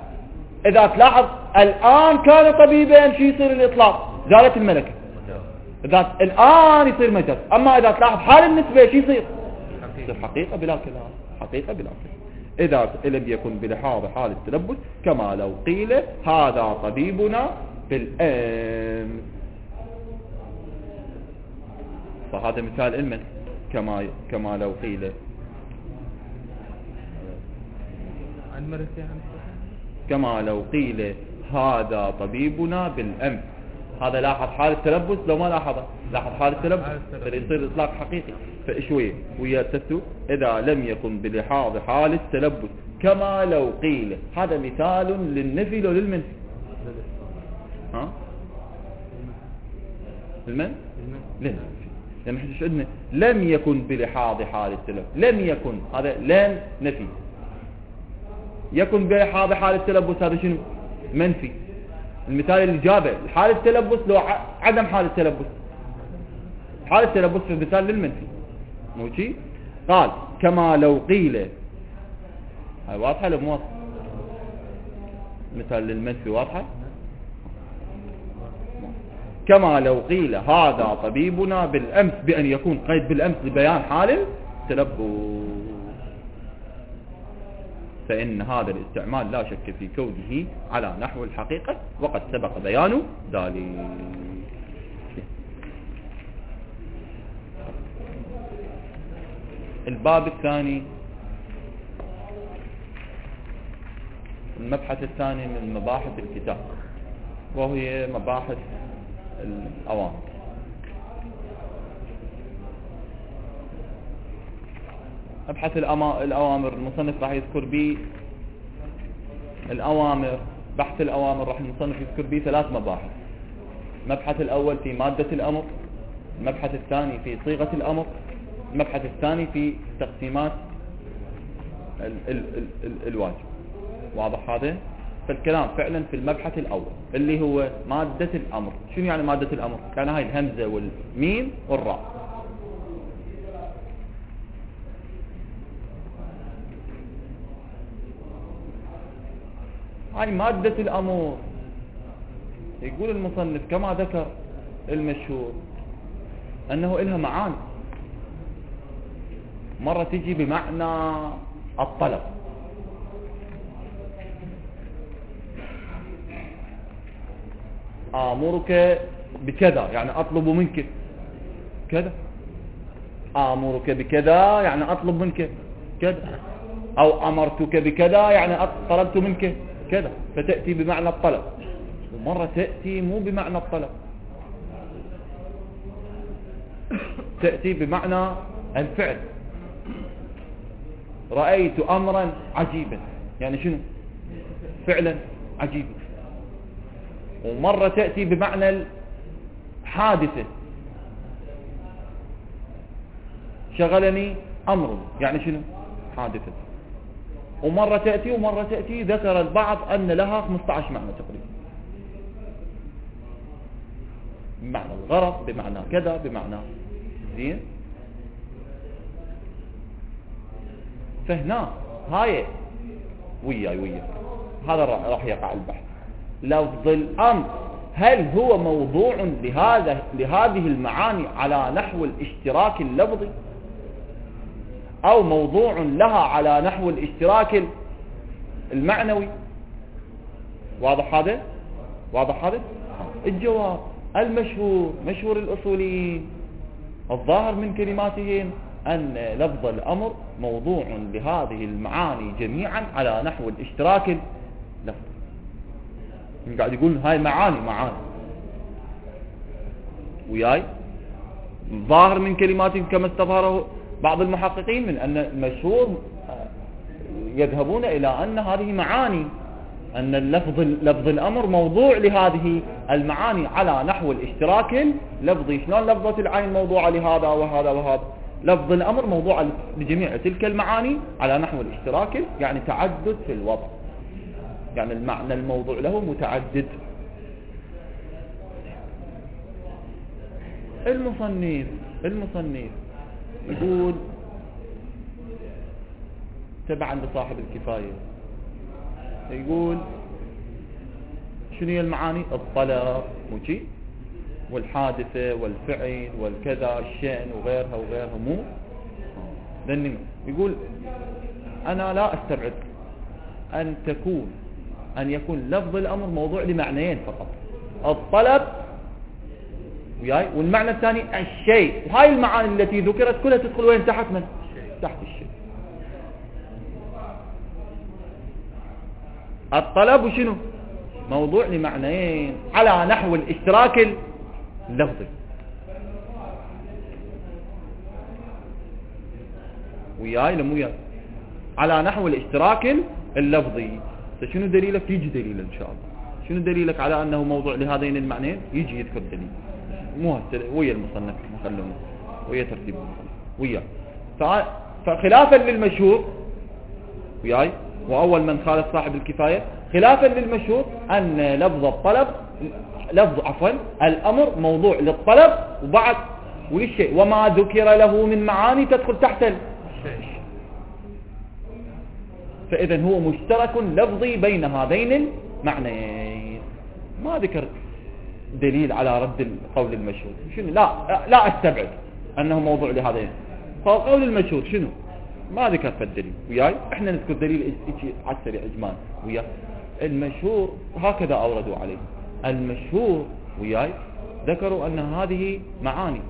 إذا تلاحظ الآن كان طبيبا شو يصير الإطلاق؟ زالت الملكة إذا الآن يصير مجاز. أما إذا تلاحظ حال النسبة شو يصير؟ حقيقي. يصير حقيقة بلا كلام، حقيقة بلا كلام. إذا لم يكن بلحاظ حال التلبس كما لو قيل هذا طبيبنا بالأمس. فهذا مثال علما كما كما لو قيل عن مرتين كما لو قيل هذا طبيبنا بالأمس. هذا لاحظ حال التلبس لو ما لاحظه؟ لاحظ حال التلبس فيصير إطلاق حقيقي. فشوية ويا تسو إذا لم يكن بلحاظ حال التلبس كما لو قيل. هذا مثال للنفي لو للمنفي؟ ها؟ المن؟ للمنفي. لما احنا شو عندنا لم يكن بلحاظ حال التلبس. لم يكن هذا لم نفي. يكن بلحاظ حال التلبس هذا شنو؟ منفي. المثال اللي جابه حال التلبس لو عدم حال التلبس. حال التلبس في مثال للمنفي مو شي. قال كما لو قيل. هاي واضحة لو مو واضحة؟ مثال للمنفي واضحة. كما لو قيل هذا طبيبنا بالأمس بأن يكون قيد بالأمس لبيان حال التلبس. فإن هذا الاستعمال لا شك في كونه على نحو الحقيقة وقد سبق بيان ذلك. الباب الثاني المبحث الثاني من مباحث الكتاب وهي مباحث الأوامر. مبحث الأوامر المصنف راح يذكر به الأوامر. بحث الأوامر راح المصنف يذكر به ثلاث مباحث. المبحث الأول في مادة الأمر، المبحث الثاني في صيغة الأمر، المبحث الثاني في تقسيمات ال ال ال ال الواجب. واضح هذا؟ فالكلام فعلا في المبحث الأول اللي هو مادة الأمر. شنو يعني مادة الأمر؟ كان هاي الهمزة والميم والراء. هاي مادة الأمر. يقول المصنف كما ذكر المشهور أنه إلها معاني. مرة تجي بمعنى الطلب، آمرك بكذا يعني أطلب منك كذا. آمرك بكذا يعني أطلب منك كذا. أو أمرتك بكذا يعني طلبت منك كذا. فتأتي بمعنى الطلب. ومرة تأتي مو بمعنى الطلب، تأتي بمعنى الفعل. رأيت أمرا عجيبا يعني شنو؟ فعلا عجيبا. ومرة تأتي بمعنى الحادثة. شغلني أمر يعني شنو؟ حادثة. ومرة تأتي ومرة تأتي ذكر البعض أن لها خمسة عشر معنى تقريبا. بمعنى الغرض، بمعنى كذا، بمعنى زين. فهنا هاي وياي وياي هذا راح يقع البحث. لفظ الأمر هل هو موضوع لهذا لهذه المعاني على نحو الاشتراك اللفظي أو موضوع لها على نحو الاشتراك المعنوي؟ واضح هذا؟ واضح هذا؟ الجواب المشهور مشهور الأصوليين الظاهر من كلماتهم أن لفظ الأمر موضوع لهذه المعاني جميعا على نحو الاشتراك اللفظي. قاعد يقول هاي معاني معاني وياي ظاهر من كلماتهم كما استظهره بعض المحققين من أن المشهور يذهبون إلى أن هذه معاني، أن اللفظ لفظ الأمر موضوع لهذه المعاني على نحو الاشتراك اللفظي. شلون لفظة العين موضوعة لهذا وهذا وهذا؟ لفظ الأمر موضوع لجميع تلك المعاني على نحو الاشتراك يعني تعدد في الوضع، يعني المعنى الموضوع له متعدد. المصنف المصنف يقول تبعا لصاحب الكفاية يقول شنو هي المعاني؟ الطلب مو شي؟ والحادثة والفعل والكذا الشأن وغيرها وغيرها مو لأن يقول أنا لا أستبعد أن تكون أن يكون لفظ الأمر موضوع لمعنيين فقط، الطلب وياي والمعنى الثاني الشيء، وهاي المعاني التي ذكرت كلها تدخل وين تحت من تحت الشيء. الطلب وشنو موضوع لمعنيين على نحو الاشتراك اللفظي، وياي لم وياي على نحو الاشتراك اللفظي. شنو دليلك؟ يجي دليل ان شاء الله. شنو دليلك على انه موضوع لهذين المعنيين؟ يجي يذكر دليل، مو هسه ويا المصنف خلونا ويا ترتيب المصنف ويا. فخلافا للمشهور وياي، واول من خالف صاحب الكفاية، خلافا للمشهور ان لفظ الطلب لفظ عفوا الامر موضوع للطلب وبعد وللشيء، وما ذكر له من معاني تدخل تحت الشيء. فاذا هو مشترك لفظي بين هذين المعنيين. ما ذكر دليل على رد القول المشهور. شنو؟ لا لا استبعد انه موضوع لهذين. فقول المشهور شنو؟ ما ذكر في الدليل وياي. احنا نذكر دليل على السريع اجمال وياي. المشهور هكذا اوردوا عليه. المشهور وياي ذكروا ان هذه معاني،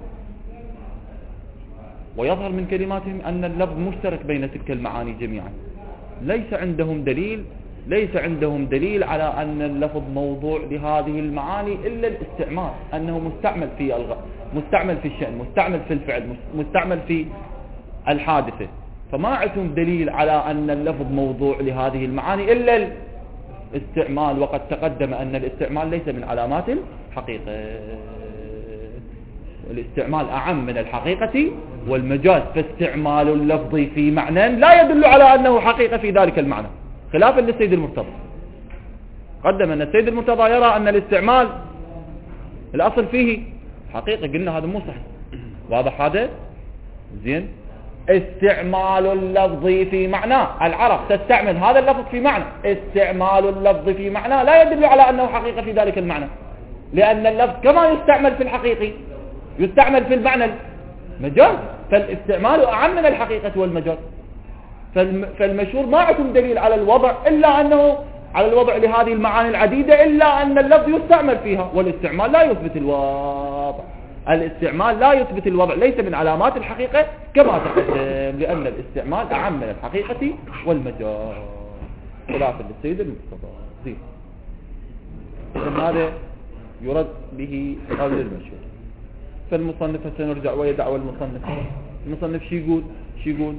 ويظهر من كلماتهم ان اللفظ مشترك بين تلك المعاني جميعا. ليس عندهم دليل ليس عندهم دليل على ان اللفظ موضوع لهذه المعاني الا الاستعمال، انه مستعمل في الغ... مستعمل في الشأن، مستعمل في الفعل، مستعمل في الحادثة. فما عندهم دليل على ان اللفظ موضوع لهذه المعاني الا الاستعمال، وقد تقدم ان الاستعمال ليس من علامات الحقيقة. الاستعمال اعم من الحقيقة والمجاز، فاستعمال اللفظ في معنى لا يدل على انه حقيقة في ذلك المعنى، خلافا للسيد المرتضى. قدم ان السيد المرتضى يرى ان الاستعمال الاصل فيه حقيقة. قلنا هذا مو صحيح. واضح هذا؟ زين. استعمال اللفظ في معناه، العرب تستعمل هذا اللفظ في معنى، استعمال اللفظ في معناه لا يدل على انه حقيقة في ذلك المعنى، لان اللفظ كما يستعمل في الحقيقي يستعمل في المعنى المجاز، فالاستعمال اعم من الحقيقة والمجاز. فالمشهور ما عندهم دليل على الوضع الا انه على الوضع لهذه المعاني العديدة، الا ان اللفظ يستعمل فيها، والاستعمال لا يثبت الوضع. الاستعمال لا يثبت الوضع، ليس من علامات الحقيقة كما تقدم، لان الاستعمال اعم من الحقيقة والمجاز، خلافا للسيد المرتضى. زين. اذا هذا يرد به قول المشهور. فالمصنف سنرجع ويدعو المصنف. المصنف شي يقول شي يقول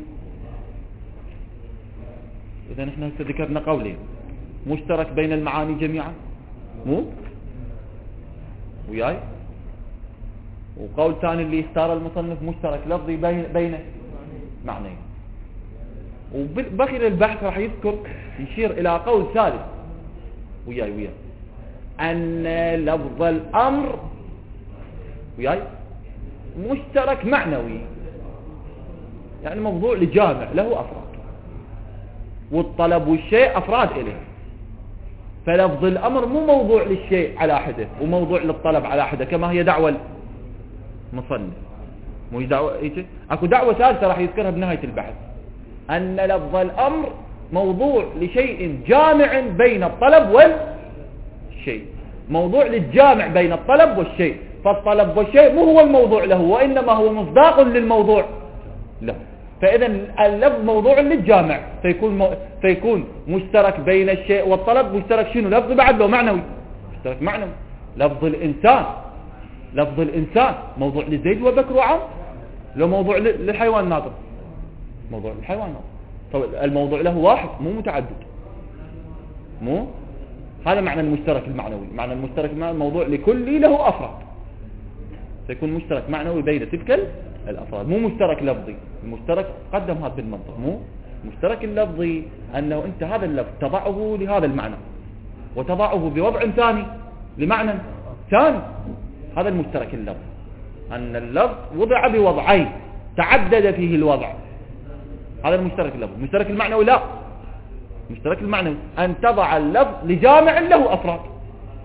إذا نحن هسه ذكرنا قولين: مشترك بين المعاني جميعا، مو وياي، وقول ثاني اللي اختار المصنف مشترك لفظي بين بين معنيين. وبخير البحث راح يذكر يشير إلى قول ثالث وياي وياي أن لفظ الأمر وياي مشترك معنوي، يعني موضوع لجامع له أفراد، والطلب والشيء أفراد إليه. فلفظ الأمر مو موضوع للشيء على حده وموضوع للطلب على حده كما هي دعوة المصنف. مو دعوة إيه؟ أكو دعوة ثالثة راح يذكرها بنهاية البحث، أن لفظ الأمر موضوع لشيء جامع بين الطلب والشيء، موضوع للجامع بين الطلب والشيء. فالطلب والشيء مو هو الموضوع له، وإنما هو مصداق للموضوع له. فإذا اللفظ موضوع للجامع، فيكون مو... فيكون مشترك بين الشيء والطلب. مشترك شنو؟ لفظ بعد له معنوي، مشترك معنوي. لفظ الإنسان لفظ الإنسان موضوع لزيد وبكر وعمر، لو موضوع للحيوان الناطق، موضوع للحيوان الناطق. طيب الموضوع له واحد مو متعدد، مو هذا معنى المشترك المعنوي. معنى المشترك المعنوي موضوع لكل له أفراد، سيكون مشترك معنوي بين تلك الأفراد، مو مشترك لفظي. المشترك قدم هذا بالمنطق، مو مشترك اللفظي أنه أنت هذا اللفظ تضعه لهذا المعنى وتضعه بوضع ثاني لمعنى ثاني، هذا المشترك اللفظ. أن اللفظ وضع بوضعين تعدد فيه الوضع، هذا المشترك اللفظ. المشترك المعنوي لا، المشترك المعنوي أن تضع اللفظ لجامع له أفراد،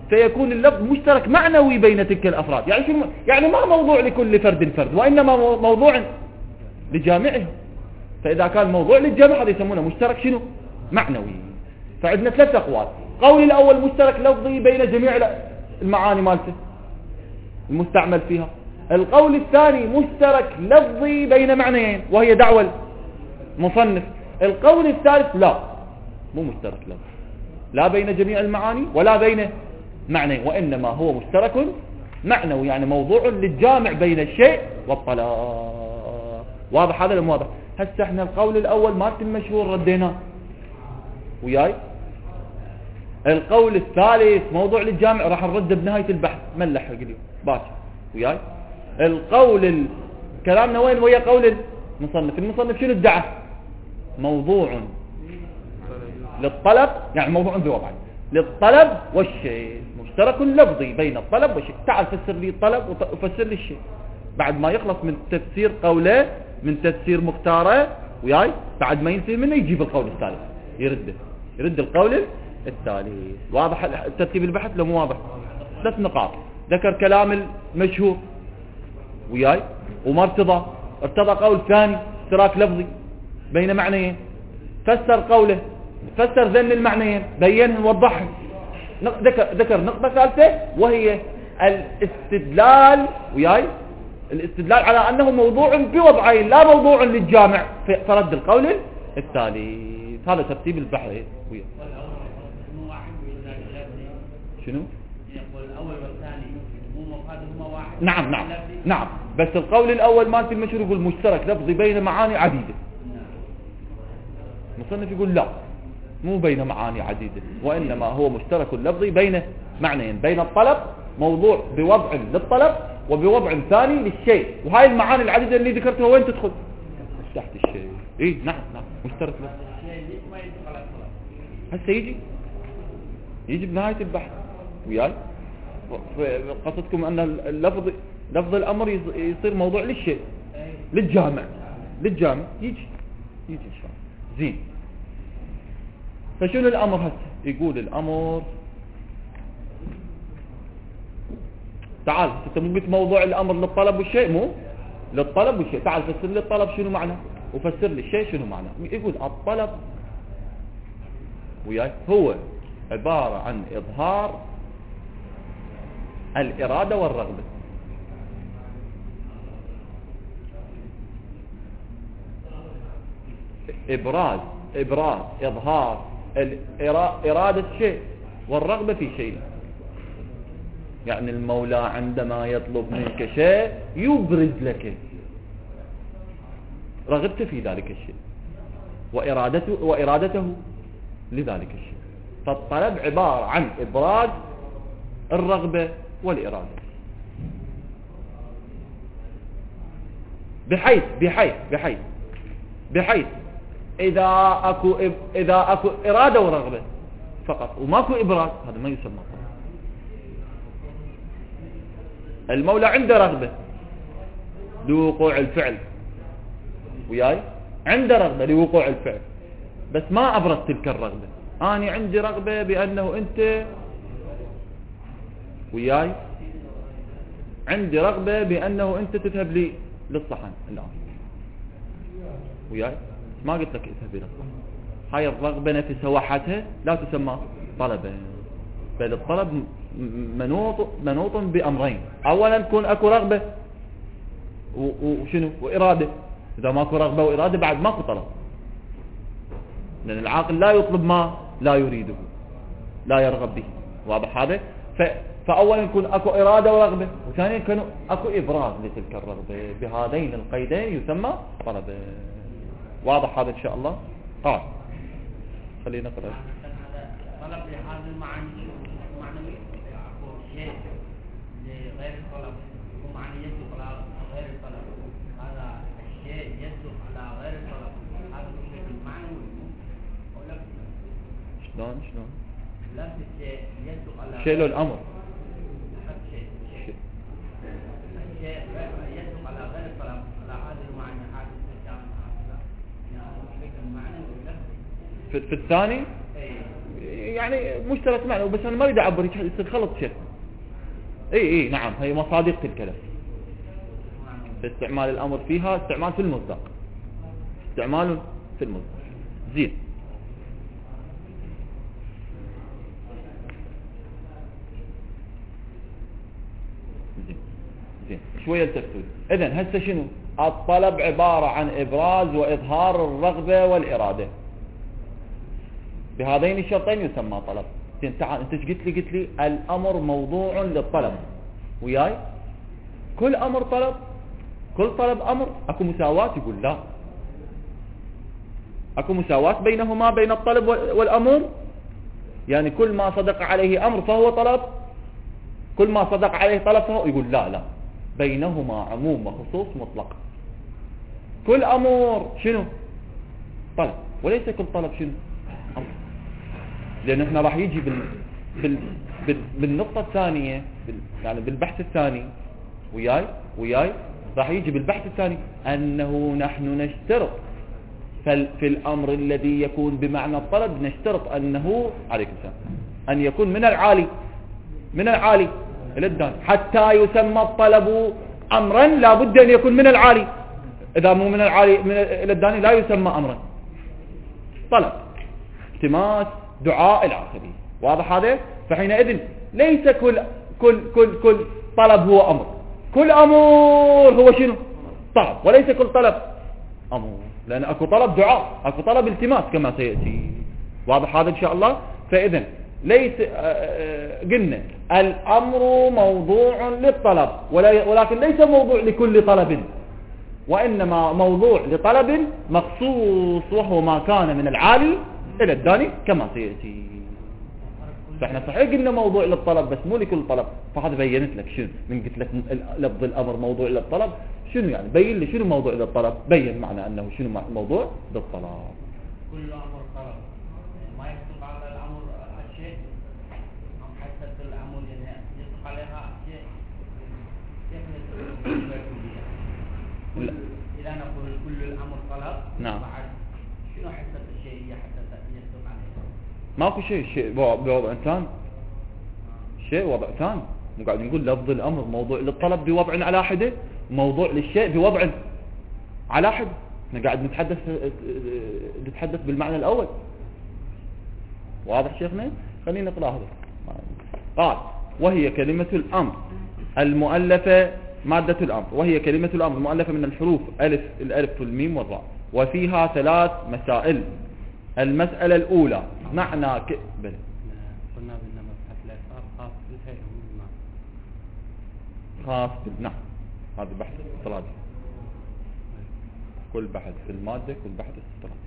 فيكون اللفظ مشترك معنوي بين تلك الأفراد. يعني شو يعني ما موضوع لكل فرد فرد، وإنما موضوع لجامعهم. فإذا كان موضوع للجامع هذا يسمونه مشترك شنو معنوي. فعندنا ثلاث أقوال. قول الأول مشترك لفظي بين جميع المعاني مالته المستعمل فيها. القول الثاني مشترك لفظي بين معنيين وهي دعوة المصنف. القول الثالث لا، مو مشترك لفظي لا بين جميع المعاني ولا بين معنى، وإنما هو مشترك معنوي، يعني موضوع للجامع بين الشيء والطلاق. واضح هذا ولا واضح؟ هسه احنا القول الأول مالت المشهور رديناه وياي. القول الثالث موضوع للجامع راح نرد بنهاية البحث، ما نلحق اليوم باكر وياي. القول ال... كلامنا وين ويا قول المصنف. المصنف شنو ادعى؟ موضوع للطلب، يعني موضوع بوضعين للطلب والشيء، مشترك لفظي بين الطلب والشيء. تعال فسر لي الطلب وفسر لي الشيء. بعد ما يخلص من تفسير قوله من تفسير مختاره وياي، بعد ما ينتهي منه يجيب القول الثالث يرده يرد القول الثالث. واضح ترتيب البحث لو مو واضح؟ ثلاث نقاط. ذكر كلام المشهور وياي وما ارتضى، ارتضى قول ثاني اشتراك لفظي بين معنيين، فسر قوله، فسر ذن المعنيين، بينهم ووضحهم. ذكر ذكر نقطة ثالثة وهي الاستدلال وياي، الاستدلال على أنه موضوع بوضعين لا موضوع للجامع، فرد القول الثالث. هذا ترتيب البحث وياي. شنو؟ الأول والثاني مو مفادهما واحد. نعم نعم نعم، بس القول الأول مالت المشهور يقول مشترك لفظي بين معاني عديدة. المصنف يقول لا، مو بين معاني عديدة، وإنما هو مشترك لفظي بين معنيين، بين الطلب موضوع بوضع للطلب وبوضع ثاني للشيء. وهاي المعاني العديدة اللي ذكرتها وين تدخل؟ تحت الشيء. إيه نعم نعم مشترك لفظي. هسه يجي يجي بنهاية البحث وياي. قصدكم أن اللفظ لفظ الأمر يصير موضوع للشيء للجامع للجامع يجي يجي إن شاء الله. زين، فشنو الأمر هسه؟ يقول الأمر تعال انت مو قلت موضوع الأمر للطلب والشيء، مو للطلب والشيء. تعال فسر لي الطلب شنو معنى وفسر لي الشيء شنو معنى. يقول الطلب وياي هو عبارة عن إظهار الإرادة والرغبة. إبراز إبراز إظهار إرادة شيء والرغبة في شيء. يعني المولى عندما يطلب منك شيء يبرز لك رغبته في ذلك الشيء وإرادته, وإرادته لذلك الشيء. فالطلب عبارة عن إبراز الرغبة والإرادة، بحيث بحيث بحيث بحيث إذا أكو إذا أكو إرادة ورغبة فقط وماكو إبراز، هذا ما يسمى طلب. المولى عنده رغبة لوقوع الفعل وياي، عنده رغبة لوقوع الفعل، بس ما أبرز تلك الرغبة. أنا عندي رغبة بأنه أنت وياي، عندي رغبة بأنه أنت تذهب لي للصحن الآن وياي، ما قلت لك اذهب لي للصحن. هاي الرغبة نفسها وحدها لا تسمى طلبا، بل الطلب منوط منوط بأمرين. أولا تكون أكو رغبة وشنو وإرادة. إذا ماكو رغبة وإرادة بعد ماكو طلب، لأن العاقل لا يطلب ما لا يريده لا يرغب به. واضح هذا؟ ف... فأولا يكون أكو إرادة ورغبة، وثانيا يكون أكو إبراز لتلك الرغبة. بهذين القيدين يسمى طلب. واضح هذا إن شاء الله؟ آه خلينا نقرأ. طلب لهذا المعاني معنوي، أكو شيء لغير الطلب ومعنى يصدق على غير الطلب. هذا الشيء يصدق على غير الطلب، هذا الشيء المعنوي أو لفظ. شلون شلون؟ لفظ الشيء يصدق على شيء له الأمر. شيء شيء الشيء يصدق على غير الطلب، على هذا المعنى هذا الشيء يعني المعنى واللفظ. في, في الثاني يعني مشترك معنوي، بس انا ما اريد اعبر يصير خلط شيء. اي اي نعم، هي مصادق الكلام. استعمال الامر فيها استعمال في المصداق، استعمال في المصداق. زين زين زين شويه التفصيل. اذا هسه شنو الطلب؟ عباره عن ابراز واظهار الرغبه والاراده، بهذين الشرطين يسمى طلب. زين تعال انت ايش قلت لي؟ قلت لي الامر موضوع للطلب، وياي كل امر طلب، كل طلب امر. اكو مساواة؟ يقول لا. اكو مساواة بينهما بين الطلب والامر؟ يعني كل ما صدق عليه امر فهو طلب، كل ما صدق عليه طلب فهو؟ يقول لا لا، بينهما عموم وخصوص مطلق. كل امر شنو؟ طلب، وليس كل طلب شنو؟ امر. لان احنا راح يجي بال... بال... بال... بالنقطة الثانية بال... يعني بالبحث الثاني وياي وياي راح يجي بالبحث الثاني انه نحن نشترط في الامر الذي يكون بمعنى الطلب، نشترط انه عليكم السلام ان يكون من العالي، من العالي الى الداني. حتى يسمى الطلب امرا لابد ان يكون من العالي، اذا مو من العالي من الى الداني لا يسمى امرا. طلب، التماس، دعاء الى اخره. واضح هذا؟ فحينئذ ليس كل كل كل كل طلب هو امر، كل امر هو شنو؟ طلب، وليس كل طلب امر. لان اكو طلب دعاء، اكو طلب التماس كما سياتي. واضح هذا ان شاء الله؟ فاذا ليس قلنا الامر موضوع للطلب، ولكن ليس موضوع لكل طلب، وانما موضوع لطلب مخصوص، وهو ما كان من العالي الى الداني كما سياتي. فاحنا صحيح قلنا موضوع للطلب بس مو لكل طلب. فهذا بينت لك شنو من قلت لك لفظ الامر موضوع للطلب شنو يعني؟ بين لي شنو موضوع للطلب، بين معنى انه شنو موضوع للطلب. كل امر طلب ما يطلق على الامر الشيء ام حتى الامر يعني يطلق عليها شيء كيف نقول؟ اذا نقول كل الامر طلب نعم، بعد شنو حتى الشيء حتى يطلق عليها؟ ماكو شيء، شيء بوضع ثاني، شيء وضع ثاني. مو قاعد نقول لفظ الامر موضوع للطلب بوضع على حده، موضوع للشيء بوضع على حده. احنا قاعد نتحدث نتحدث بالمعنى الاول. واضح شيخنا؟ خلينا نقرا هذا. قال وهي كلمة الامر المؤلفة، مادة الامر، وهي كلمة الامر المؤلفة من الحروف الف الالف والميم والراء، وفيها ثلاث مسائل. المسألة الاولى معنى ك... بل قلنا بأن مبحث الإعراب خاص بالهيئة والمعنى. خاص بال... نعم، هذا بحث الاستطرادي. كل بحث في المادة كل بحث الاستطرادي.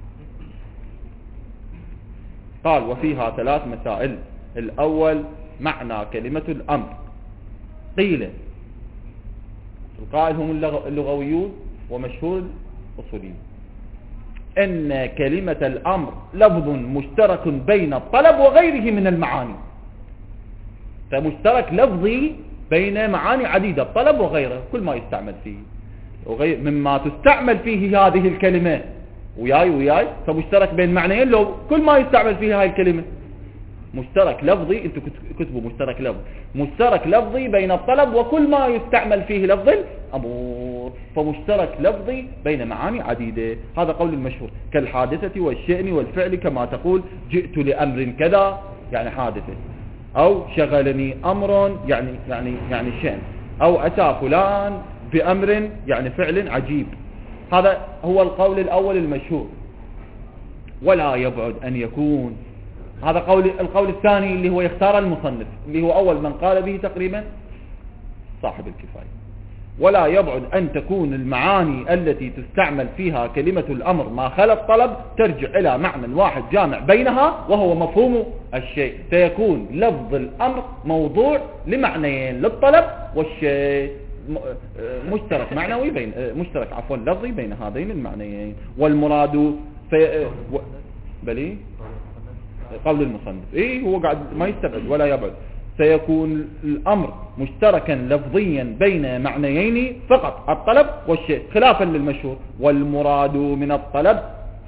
قال وفيها ثلاث مسائل. الأول معنى كلمة الأمر. قيل القائل هم اللغويون ومشهور الأصوليون ان كلمة الامر لفظ مشترك بين الطلب وغيره من المعاني. فمشترك لفظي بين معاني عديدة، الطلب وغيره، كل ما يستعمل فيه وغير مما تستعمل فيه هذه الكلمة وياي وياي، فمشترك بين معنيين لو كل ما يستعمل فيها هذه الكلمة. مشترك لفظي، انتوا كتبوا مشترك لفظي، مشترك لفظي بين الطلب وكل ما يستعمل فيه لفظ الامر، فمشترك لفظي بين معاني عديدة. هذا قول المشهور، كالحادثة والشأن والفعل، كما تقول جئت لأمر كذا يعني حادثة، او شغلني امر يعني يعني يعني شأن، او اتى فلان بامر يعني فعل عجيب. هذا هو القول الاول المشهور. ولا يبعد ان يكون، هذا قول القول الثاني اللي هو يختار المصنف، اللي هو أول من قال به تقريبا صاحب الكفاية. ولا يبعد أن تكون المعاني التي تستعمل فيها كلمة الأمر ما خلا الطلب ترجع إلى معنى واحد جامع بينها، وهو مفهوم الشيء. فيكون لفظ الأمر موضوع لمعنيين، للطلب والشيء، مشترك معنوي بين مشترك عفوا لفظي بين هذين المعنيين. والمراد في بلي قول المصنف ايه هو قاعد ما يستبعد ولا يبعد، سيكون الامر مشتركا لفظيا بين معنيين فقط، الطلب والشيء، خلافا للمشهور. والمراد من الطلب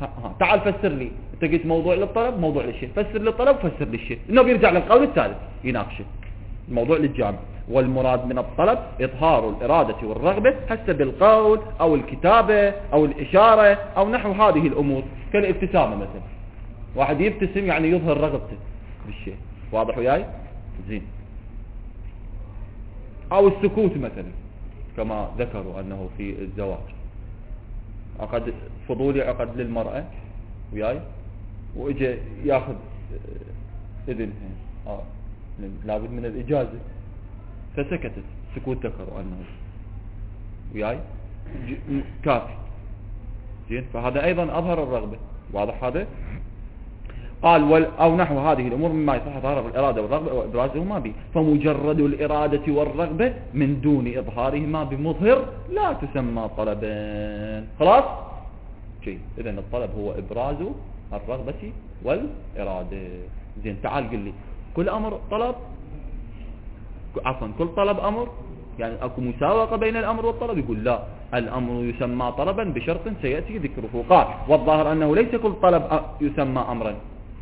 ها ها تعال فسر لي، انت قلت موضوع للطلب موضوع للشيء، فسر لي الطلب فسر لي الشيء، انه بيرجع للقول الثالث يناقشه الموضوع للجامع. والمراد من الطلب إظهار الإرادة والرغبة حسب القول أو الكتابة أو الإشارة أو نحو هذه الأمور، كالابتسامة مثلا، واحد يبتسم يعني يظهر رغبته بالشيء، واضح وياي؟ زين. أو السكوت مثلا كما ذكروا أنه في الزواج عقد فضولي عقد للمرأة وياي، وإجا ياخذ إذنها آه لابد من الإجازة فسكتت، سكوت ذكروا أنه وياي كافي. زين، فهذا أيضا أظهر الرغبة، واضح هذا؟ قال وال أو نحو هذه الأمور مما يصح ظهر الإرادة والرغبة وإبرازهما به، فمجرد الإرادة والرغبة من دون إظهارهما بمظهر لا تسمى طلبا. خلاص شيء، إذن الطلب هو إبراز الرغبة والإرادة. زين، تعال قل لي كل أمر طلب، عفوا كل طلب أمر، يعني أكو مساوقة بين الأمر والطلب؟ يقول لا، الأمر يسمى طلبا بشرط سيأتي ذكره. قال والظاهر أنه ليس كل طلب يسمى أمرا.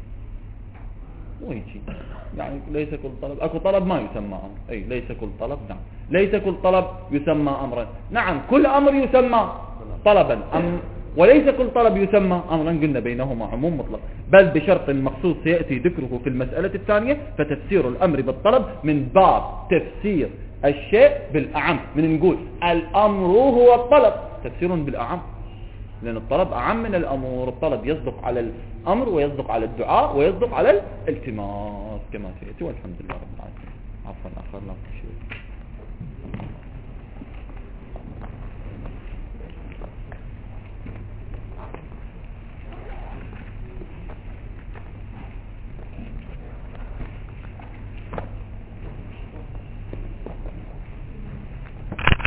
ويجي يعني ليس كل طلب، أكو طلب ما يسمى أمر، أي ليس كل طلب، نعم ليس كل طلب يسمى أمرا، نعم كل أمر يسمى طلبا، أم وليس كل طلب يسمى أمرا، قلنا بينهما عموم مطلق، بل بشرط مخصوص سيأتي ذكره في المسألة الثانية. فتفسير الأمر بالطلب من باب تفسير الشيء بالأعم، من نقول الأمر هو الطلب تفسير بالأعم، لأن الطلب أعم من الأمر. الطلب يصدق على الأمر ويصدق على الدعاء ويصدق على الالتماس كما سيأتي، والحمد لله رب العالمين. عفوا أخرنا في شيء.